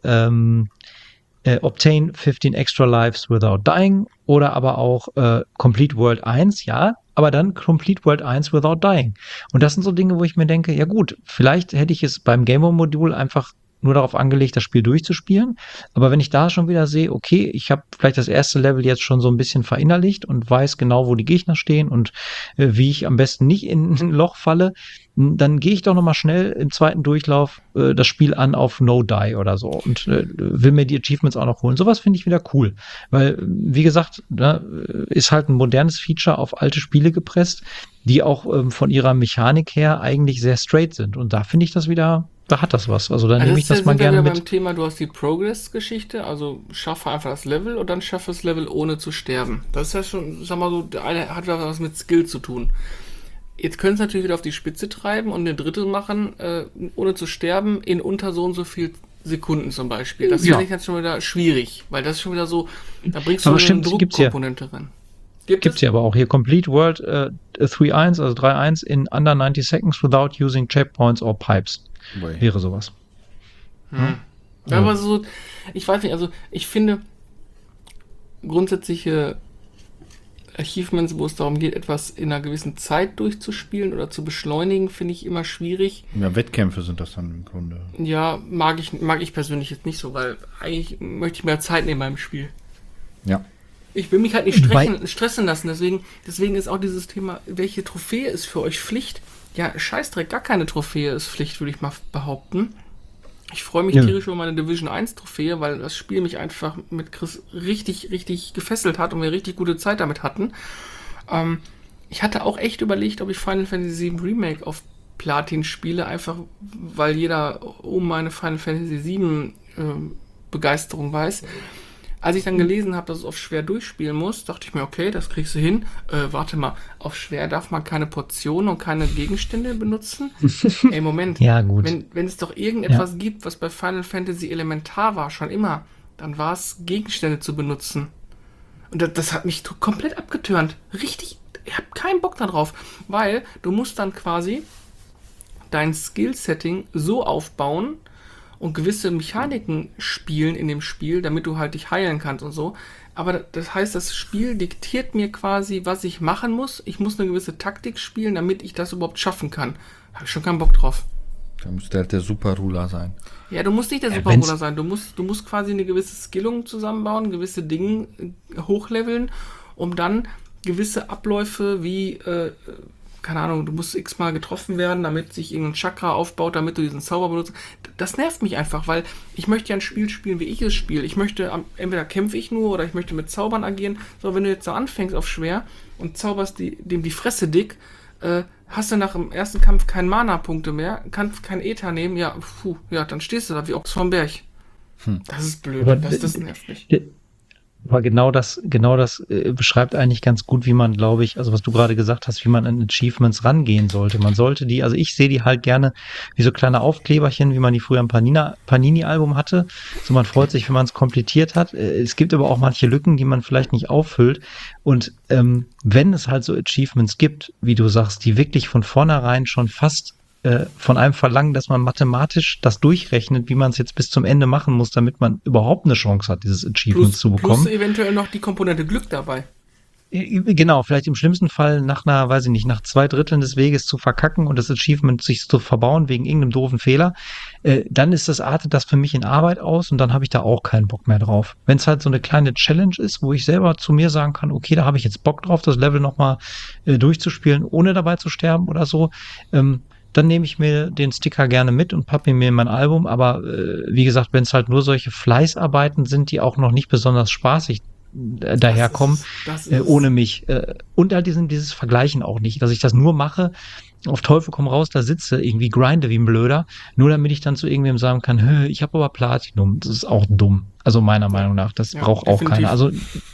Obtain 15 extra lives without dying oder aber auch Complete World 1, ja, aber dann Complete World 1 without dying. Und das sind so Dinge, wo ich mir denke, ja gut, vielleicht hätte ich es beim Game-Boy-Modul einfach nur darauf angelegt, das Spiel durchzuspielen. Aber wenn ich da schon wieder sehe, okay, ich habe vielleicht das erste Level jetzt schon so ein bisschen verinnerlicht und weiß genau, wo die Gegner stehen und wie ich am besten nicht in ein Loch falle, dann gehe ich doch nochmal schnell im zweiten Durchlauf das Spiel an auf No Die oder so und will mir die Achievements auch noch holen. Sowas finde ich wieder cool, weil, wie gesagt, ist halt ein modernes Feature auf alte Spiele gepresst, die auch von ihrer Mechanik her eigentlich sehr straight sind. Und da finde ich das wieder, da hat das was. Also da nehme ich das mal gerne mit. Beim Thema, du hast die Progress-Geschichte, also schaffe einfach das Level und dann schaffe das Level ohne zu sterben. Das ist ja schon, sag mal so, der eine hat was mit Skill zu tun. Jetzt können sie natürlich wieder auf die Spitze treiben und eine dritte machen, ohne zu sterben, in unter so und so viel Sekunden zum Beispiel. Das finde ich jetzt schon wieder schwierig, weil das ist schon wieder so, da bringst du eine Druckkomponente rein. Gibt's ja aber auch hier Complete World 3.1, also 3.1 in under 90 seconds without using checkpoints or pipes. Boy. Wäre sowas. Ja, aber so, ich weiß nicht, also ich finde grundsätzliche Achievements, wo es darum geht, etwas in einer gewissen Zeit durchzuspielen oder zu beschleunigen, finde ich immer schwierig. Ja, Wettkämpfe sind das dann im Grunde. Ja, mag ich persönlich jetzt nicht so, weil eigentlich möchte ich mehr Zeit nehmen beim Spiel. Ja. Ich will mich halt nicht stressen lassen, deswegen ist auch dieses Thema, welche Trophäe ist für euch Pflicht? Ja, Scheißdreck, gar keine Trophäe ist Pflicht, würde ich mal behaupten. Ich freue mich tierisch über meine Division 1 Trophäe, weil das Spiel mich einfach mit Chris richtig, richtig gefesselt hat und wir richtig gute Zeit damit hatten. Ich hatte auch echt überlegt, ob ich Final Fantasy VII Remake auf Platin spiele, einfach weil jeder um meine Final Fantasy VII Begeisterung weiß. Als ich dann gelesen habe, dass es auf schwer durchspielen muss, dachte ich mir, okay, das kriegst du hin. Warte mal, auf schwer darf man keine Portionen und keine Gegenstände benutzen? Ey, Moment. Ja, gut. Wenn es doch irgendetwas gibt, was bei Final Fantasy elementar war, schon immer, dann war es, Gegenstände zu benutzen. Und das hat mich komplett abgetürnt. Richtig, ich habe keinen Bock darauf, weil du musst dann quasi dein Skill-Setting so aufbauen, und gewisse Mechaniken spielen in dem Spiel, damit du halt dich heilen kannst und so. Aber das heißt, das Spiel diktiert mir quasi, was ich machen muss. Ich muss eine gewisse Taktik spielen, damit ich das überhaupt schaffen kann. Da habe ich schon keinen Bock drauf. Da müsste halt der Super-Ruler sein. Ja, du musst nicht der Super-Ruler sein. Du musst quasi eine gewisse Skillung zusammenbauen, gewisse Dinge hochleveln, um dann gewisse Abläufe wie keine Ahnung, du musst x-mal getroffen werden, damit sich irgendein Chakra aufbaut, damit du diesen Zauber benutzt. Das nervt mich einfach, weil ich möchte ja ein Spiel spielen, wie ich es spiele. Ich möchte, entweder kämpfe ich nur oder ich möchte mit Zaubern agieren. So, wenn du jetzt so anfängst auf schwer und zauberst dem die Fresse dick, hast du nach dem ersten Kampf keine Mana-Punkte mehr, kannst kein Ether nehmen, ja, dann stehst du da wie Ochs vom Berg. Das ist blöd, das nervt mich. Aber genau das beschreibt eigentlich ganz gut, wie man, glaube ich, also was du gerade gesagt hast, wie man an Achievements rangehen sollte. Man sollte die, also ich sehe die halt gerne wie so kleine Aufkleberchen, wie man die früher im Panini-Album hatte. So, man freut sich, wenn man es komplettiert hat. Es gibt aber auch manche Lücken, die man vielleicht nicht auffüllt. Und wenn es halt so Achievements gibt, wie du sagst, die wirklich von vornherein schon fast von einem verlangen, dass man mathematisch das durchrechnet, wie man es jetzt bis zum Ende machen muss, damit man überhaupt eine Chance hat, dieses Achievement zu bekommen. Plus eventuell noch die Komponente Glück dabei. Genau, vielleicht im schlimmsten Fall nach 2/3 des Weges zu verkacken und das Achievement sich zu verbauen wegen irgendeinem doofen Fehler, dann artet das für mich in Arbeit aus und dann habe ich da auch keinen Bock mehr drauf. Wenn es halt so eine kleine Challenge ist, wo ich selber zu mir sagen kann, okay, da habe ich jetzt Bock drauf, das Level nochmal durchzuspielen, ohne dabei zu sterben oder so, dann nehme ich mir den Sticker gerne mit und pappe ihn mir in mein Album, aber wie gesagt, wenn es halt nur solche Fleißarbeiten sind, die auch noch nicht besonders spaßig daherkommen, ohne mich. Und halt dieses Vergleichen auch nicht, dass ich das nur mache, auf Teufel komm raus, da sitze, irgendwie grinde wie ein Blöder, nur damit ich dann zu irgendwem sagen kann, ich habe aber Platinum. Das ist auch dumm. Also meiner Meinung nach, das braucht auch keiner. Also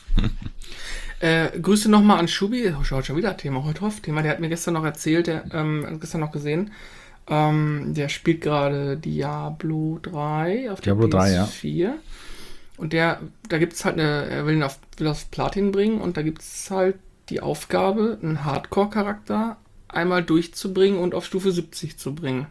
Grüße nochmal an Schubi, schaut schon wieder Thema, Thema, der hat mir gestern noch erzählt, gestern noch gesehen, der spielt gerade Diablo 3 auf der Diablo 3, PS4. Ja. Und da gibt es halt er will auf Platin bringen und da gibt es halt die Aufgabe, einen Hardcore-Charakter einmal durchzubringen und auf Stufe 70 zu bringen.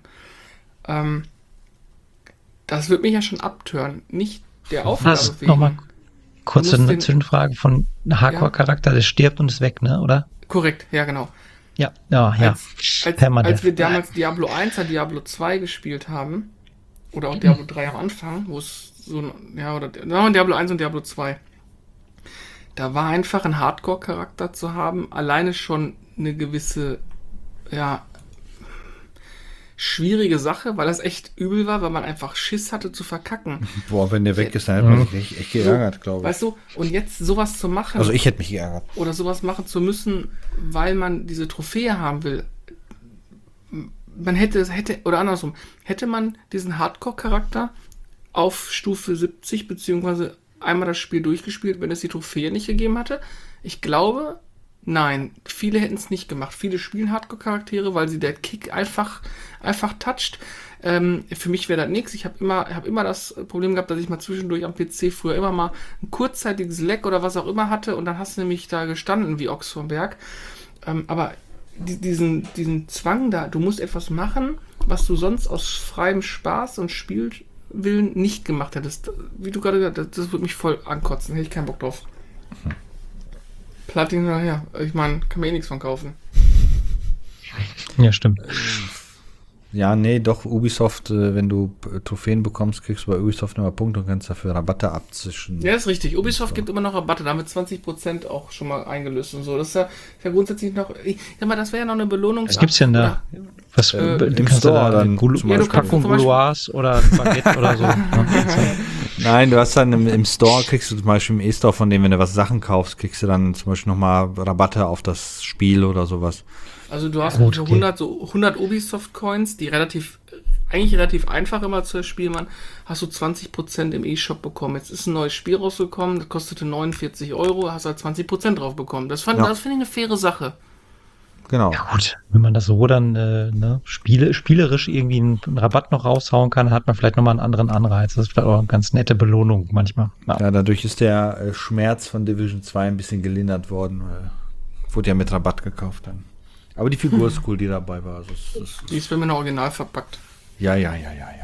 Das wird mich ja schon abtören. Nicht der Aufgabe wegen. Nochmal kurze Zwischenfrage von Hardcore-Charakter, der stirbt und ist weg, ne, oder? Korrekt, ja, genau. Ja. Als wir damals Diablo 1 oder Diablo 2 gespielt haben, oder auch Diablo 3 am Anfang, wo es Diablo 1 und Diablo 2. Da war einfach ein Hardcore-Charakter zu haben, alleine schon eine gewisse, schwierige Sache, weil das echt übel war, weil man einfach Schiss hatte zu verkacken. Boah, wenn der weg ist, dann hat man sich echt geärgert, glaube ich. Weißt du, und jetzt sowas zu machen. Also ich hätte mich geärgert. Oder sowas machen zu müssen, weil man diese Trophäe haben will. Man hätte man diesen Hardcore-Charakter auf Stufe 70 beziehungsweise einmal das Spiel durchgespielt, wenn es die Trophäe nicht gegeben hatte? Ich glaube, nein. Viele hätten es nicht gemacht. Viele spielen Hardcore-Charaktere, weil sie der Kick einfach toucht. Für mich wäre das nichts. Ich habe immer das Problem gehabt, dass ich mal zwischendurch am PC früher immer mal ein kurzzeitiges Leck oder was auch immer hatte und dann hast du nämlich da gestanden wie Ochs vom Berg. Aber diesen Zwang da, du musst etwas machen, was du sonst aus freiem Spaß und Spielwillen nicht gemacht hättest. Wie du gerade gesagt hast, das würde mich voll ankotzen. Hätte ich keinen Bock drauf. Platin nachher. Ich meine, kann mir eh nichts von kaufen. Ja, stimmt. Ja, nee, doch, Ubisoft, wenn du Trophäen bekommst, kriegst du bei Ubisoft immer Punkte und kannst dafür Rabatte abzischen. Ja, das ist richtig. Ubisoft gibt immer noch Rabatte, damit 20% auch schon mal eingelöst und so. Das ist ja grundsätzlich noch, ich sag mal, das wäre ja noch eine Belohnung. Was gibt's denn da? Was im Store dann Packung Gouloirs oder Baguette oder so. Nein, du hast dann im Store, kriegst du zum Beispiel im E-Store, von dem, wenn du was Sachen kaufst, kriegst du dann zum Beispiel nochmal Rabatte auf das Spiel oder sowas. Also du hast 100 Ubisoft-Coins, die eigentlich relativ einfach immer zu erspielen waren, hast du 20% im E-Shop bekommen. Jetzt ist ein neues Spiel rausgekommen, das kostete 49 €, hast halt 20% drauf bekommen. Das finde ich eine faire Sache. Genau. Ja gut, wenn man das so dann spielerisch irgendwie einen Rabatt noch raushauen kann, hat man vielleicht nochmal einen anderen Anreiz. Das ist vielleicht auch eine ganz nette Belohnung manchmal. Ja, dadurch ist der Schmerz von Division 2 ein bisschen gelindert worden. Wurde ja mit Rabatt gekauft dann. Aber die Figur ist cool, die dabei war. Also die ist bei mir noch original verpackt. Ja. Ja.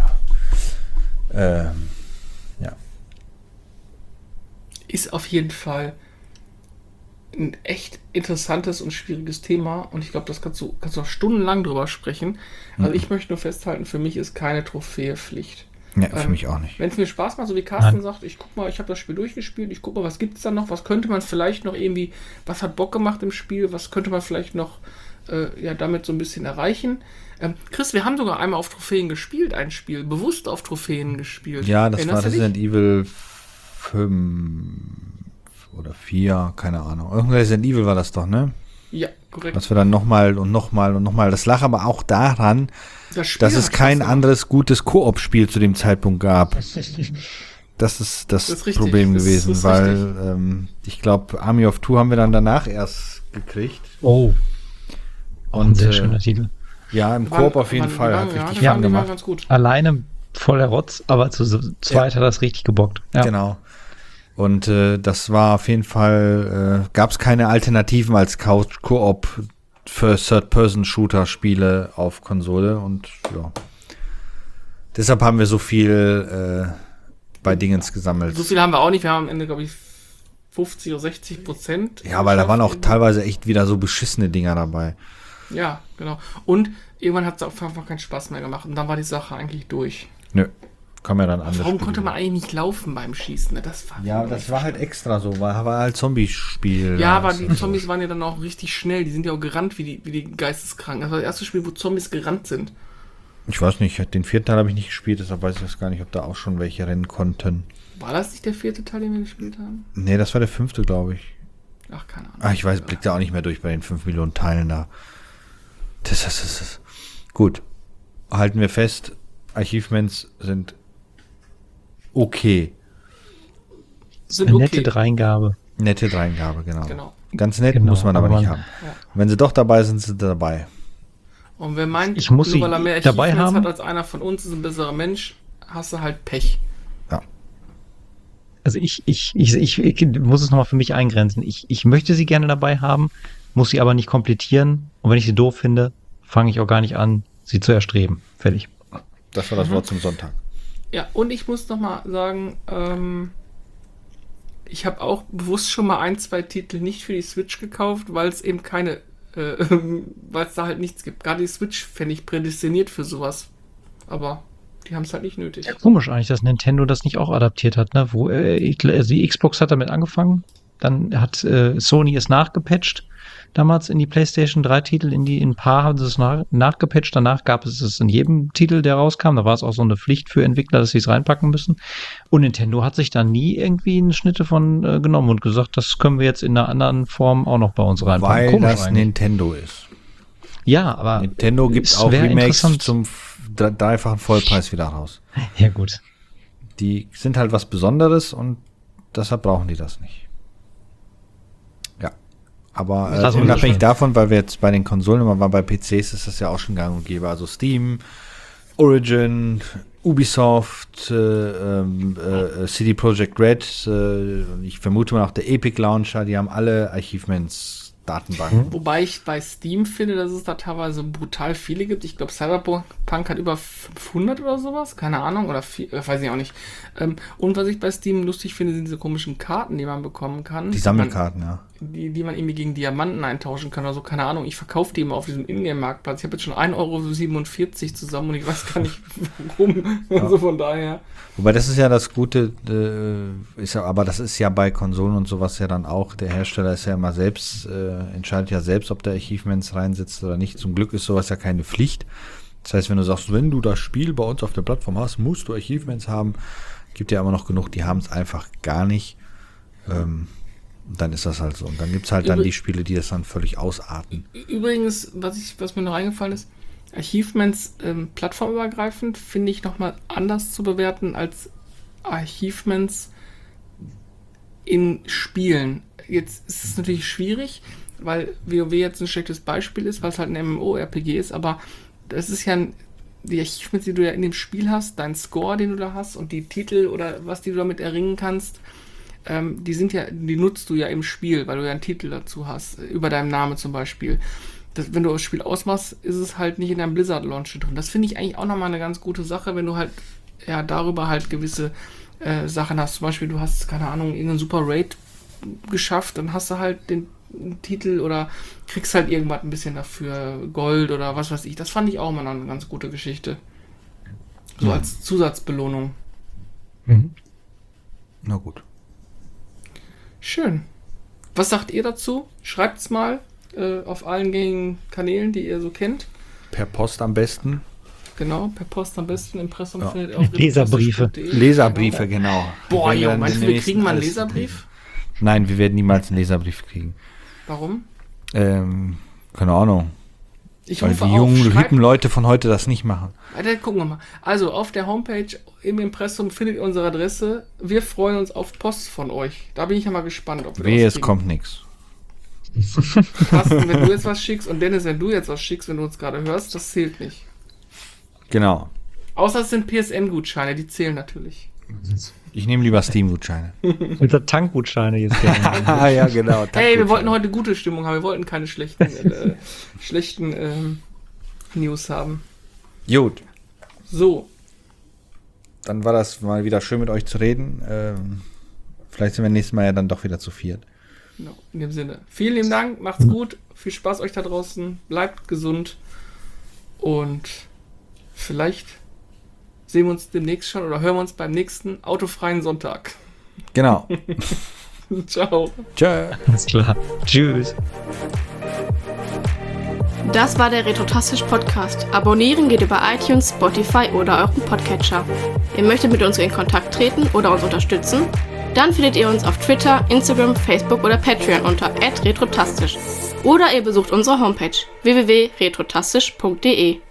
Ist auf jeden Fall ein echt interessantes und schwieriges Thema und ich glaube, das kannst du auch stundenlang drüber sprechen. Also ich möchte nur festhalten, für mich ist keine Trophäe Pflicht. Ja, für mich auch nicht. Wenn es mir Spaß macht, so wie Carsten sagt, ich guck mal, ich habe das Spiel durchgespielt, ich guck mal, was gibt es da noch, was könnte man vielleicht noch irgendwie, was hat Bock gemacht im Spiel, was könnte man vielleicht noch damit so ein bisschen erreichen. Chris, wir haben sogar einmal auf Trophäen gespielt, ein Spiel, bewusst auf Trophäen gespielt. Ja, das war Resident Evil 5 oder 4, keine Ahnung. Irgendein Resident Evil war das doch, ne? Ja, korrekt. Was wir dann nochmal. Das lag aber auch daran, dass es kein anderes gutes Koop-Spiel zu dem Zeitpunkt gab. Das ist das Problem gewesen, weil ich glaube, Army of Two haben wir dann danach erst gekriegt. Oh. Und ein sehr schöner Titel. Ja, im Koop auf jeden Fall. Hat richtig Fun gemacht. Ganz gut. Alleine voller Rotz, aber zu zweit hat das richtig gebockt. Ja. Genau. Und das war auf jeden Fall, gab es keine Alternativen als Couch-Koop für Third-Person-Shooter-Spiele auf Konsole und ja. Deshalb haben wir so viel bei Dingens gesammelt. So viel haben wir auch nicht. Wir haben am Ende, glaube ich, 50 oder 60%. Ja, weil da waren auch teilweise echt wieder so beschissene Dinger dabei. Ja, genau. Und irgendwann hat es auch einfach keinen Spaß mehr gemacht. Und dann war die Sache eigentlich durch. Nö, kann man dann anders. Warum konnte man eigentlich nicht laufen beim Schießen? Ne? Das war halt extra so, war halt Zombie-Spiel. Ja, aber die Zombies waren ja dann auch richtig schnell. Die sind ja auch gerannt wie die Geisteskranken. Das war das erste Spiel, wo Zombies gerannt sind. Ich weiß nicht, den 4. Teil habe ich nicht gespielt, deshalb weiß ich das gar nicht, ob da auch schon welche rennen konnten. War das nicht der 4. Teil, den wir gespielt haben? Nee, das war der 5., glaube ich. Ach, keine Ahnung. Ich weiß, blickt da auch nicht mehr durch bei den 5 Millionen Teilen da. Das. Gut. Halten wir fest, Achievements sind okay. Eine nette Dreingabe. Nette Dreingabe, genau. Ganz nett Genau, muss man aber nicht haben. Ja. Wenn sie doch dabei sind, sind sie dabei. Und wer meint, ich muss nur weil er mehr dabei Achievements haben hat als einer von uns, ist ein besserer Mensch, hast du halt Pech. Ja. Also ich muss es nochmal für mich eingrenzen. Ich möchte sie gerne dabei haben, muss sie aber nicht komplettieren. Und wenn ich sie doof finde, fange ich auch gar nicht an, sie zu erstreben. Fertig. Das war das Wort zum Sonntag. Ja, und ich muss nochmal sagen, ich habe auch bewusst schon mal 1, 2 Titel nicht für die Switch gekauft, weil es eben weil es da halt nichts gibt. Gerade die Switch fände ich prädestiniert für sowas. Aber die haben es halt nicht nötig. Ja, komisch eigentlich, dass Nintendo das nicht auch adaptiert hat, ne? Also die Xbox hat damit angefangen, dann hat Sony es nachgepatcht, damals in die PlayStation 3 Titel, in ein paar haben sie es nachgepatcht, danach gab es es in jedem Titel, der rauskam, da war es auch so eine Pflicht für Entwickler, dass sie es reinpacken müssen. Und Nintendo hat sich da nie irgendwie eine Schnitte von genommen und gesagt, das können wir jetzt in einer anderen Form auch noch bei uns reinpacken. Weil komisch das eigentlich. Nintendo ist. Ja, aber Nintendo gibt auch Remakes zum dreifachen Vollpreis wieder raus. Ja, gut. Die sind halt was Besonderes und deshalb brauchen die das nicht. Ja. Aber unabhängig davon, weil wir jetzt bei den Konsolen immer waren, bei PCs ist das ja auch schon gang und gäbe. Also Steam, Origin, Ubisoft, CD Projekt Red, ich vermute mal auch der Epic Launcher, die haben alle Achievements-Datenbanken. Wobei ich bei Steam finde, dass es da teilweise brutal viele gibt. Ich glaube, Cyberpunk hat über 500 oder sowas. Keine Ahnung. Oder weiß ich auch nicht. Und was ich bei Steam lustig finde, sind diese komischen Karten, die man bekommen kann. Die Sammelkarten, ja. Die man irgendwie gegen Diamanten eintauschen kann oder so. Keine Ahnung. Ich verkaufe die immer auf diesem Ingame-Marktplatz. Ich habe jetzt schon 1,47 € zusammen und ich weiß gar nicht, warum. Ja. Also von daher. Wobei das ist ja das Gute, aber das ist ja bei Konsolen und sowas ja dann auch, der Hersteller ist ja immer selbst, entscheidet ja selbst, ob der Achievements reinsetzt oder nicht. Zum Glück ist sowas ja keine Pflicht. Das heißt, wenn du sagst, wenn du das Spiel bei uns auf der Plattform hast, musst du Achievements haben. Gibt ja immer noch genug, die haben es einfach gar nicht. Dann ist das halt so. Und dann gibt es halt dann die Spiele, die das dann völlig ausarten. Übrigens, was mir noch eingefallen ist, Achievements plattformübergreifend finde ich nochmal anders zu bewerten als Achievements in Spielen. Jetzt ist es natürlich schwierig, weil WoW jetzt ein schlechtes Beispiel ist, weil es halt ein MMORPG ist, aber das ist ja die Achievements, die du ja in dem Spiel hast, dein Score, den du da hast und die Titel oder was, die du damit erringen kannst, die nutzt du ja im Spiel, weil du ja einen Titel dazu hast, über deinem Namen zum Beispiel. Wenn du das Spiel ausmachst, ist es halt nicht in deinem Blizzard-Launcher drin. Das finde ich eigentlich auch nochmal eine ganz gute Sache, wenn du halt darüber halt gewisse Sachen hast. Zum Beispiel, du hast, keine Ahnung, irgendeinen Super Raid geschafft, dann hast du halt den Titel oder kriegst halt irgendwas ein bisschen dafür, Gold oder was weiß ich. Das fand ich auch mal eine ganz gute Geschichte. So als Zusatzbelohnung. Mhm. Na gut. Schön. Was sagt ihr dazu? Schreibt's mal auf allen gängigen Kanälen, die ihr so kennt. Per Post am besten. Genau, per Post am besten. Impressum findet ihr auf Leserbriefe. Leserbriefe, genau. Boah, Junge, meinst du, wir kriegen mal einen Leserbrief? Nein, wir werden niemals einen Leserbrief kriegen. Warum? Keine Ahnung. Weil die jungen, hippen Leute von heute das nicht machen. Weiter, gucken wir mal. Also, auf der Homepage im Impressum findet ihr unsere Adresse. Wir freuen uns auf Post von euch. Da bin ich ja mal gespannt, ob wir es kommt nichts. Carsten, wenn du jetzt was schickst und Dennis, wenn du jetzt was schickst, wenn du uns gerade hörst, das zählt nicht. Genau. Außer es sind PSN-Gutscheine, die zählen natürlich. Ich nehme lieber Steam-Gutscheine. Unser Tankgutscheine jetzt gerne. Ah, ja, genau. Hey, wir wollten heute gute Stimmung haben. Wir wollten keine schlechten News haben. Gut. So. Dann war das mal wieder schön mit euch zu reden. Vielleicht sind wir nächstes Mal ja dann doch wieder zu viert. Genau, in dem Sinne. Vielen lieben Dank, macht's gut. Viel Spaß euch da draußen. Bleibt gesund. Und vielleicht sehen wir uns demnächst schon oder hören wir uns beim nächsten autofreien Sonntag. Genau. Ciao. Tschö. Alles klar. Tschüss. Das war der Retrotastisch Podcast. Abonnieren geht über iTunes, Spotify oder euren Podcatcher. Ihr möchtet mit uns in Kontakt treten oder uns unterstützen? Dann findet ihr uns auf Twitter, Instagram, Facebook oder Patreon unter @retrotastisch. Oder ihr besucht unsere Homepage www.retrotastisch.de.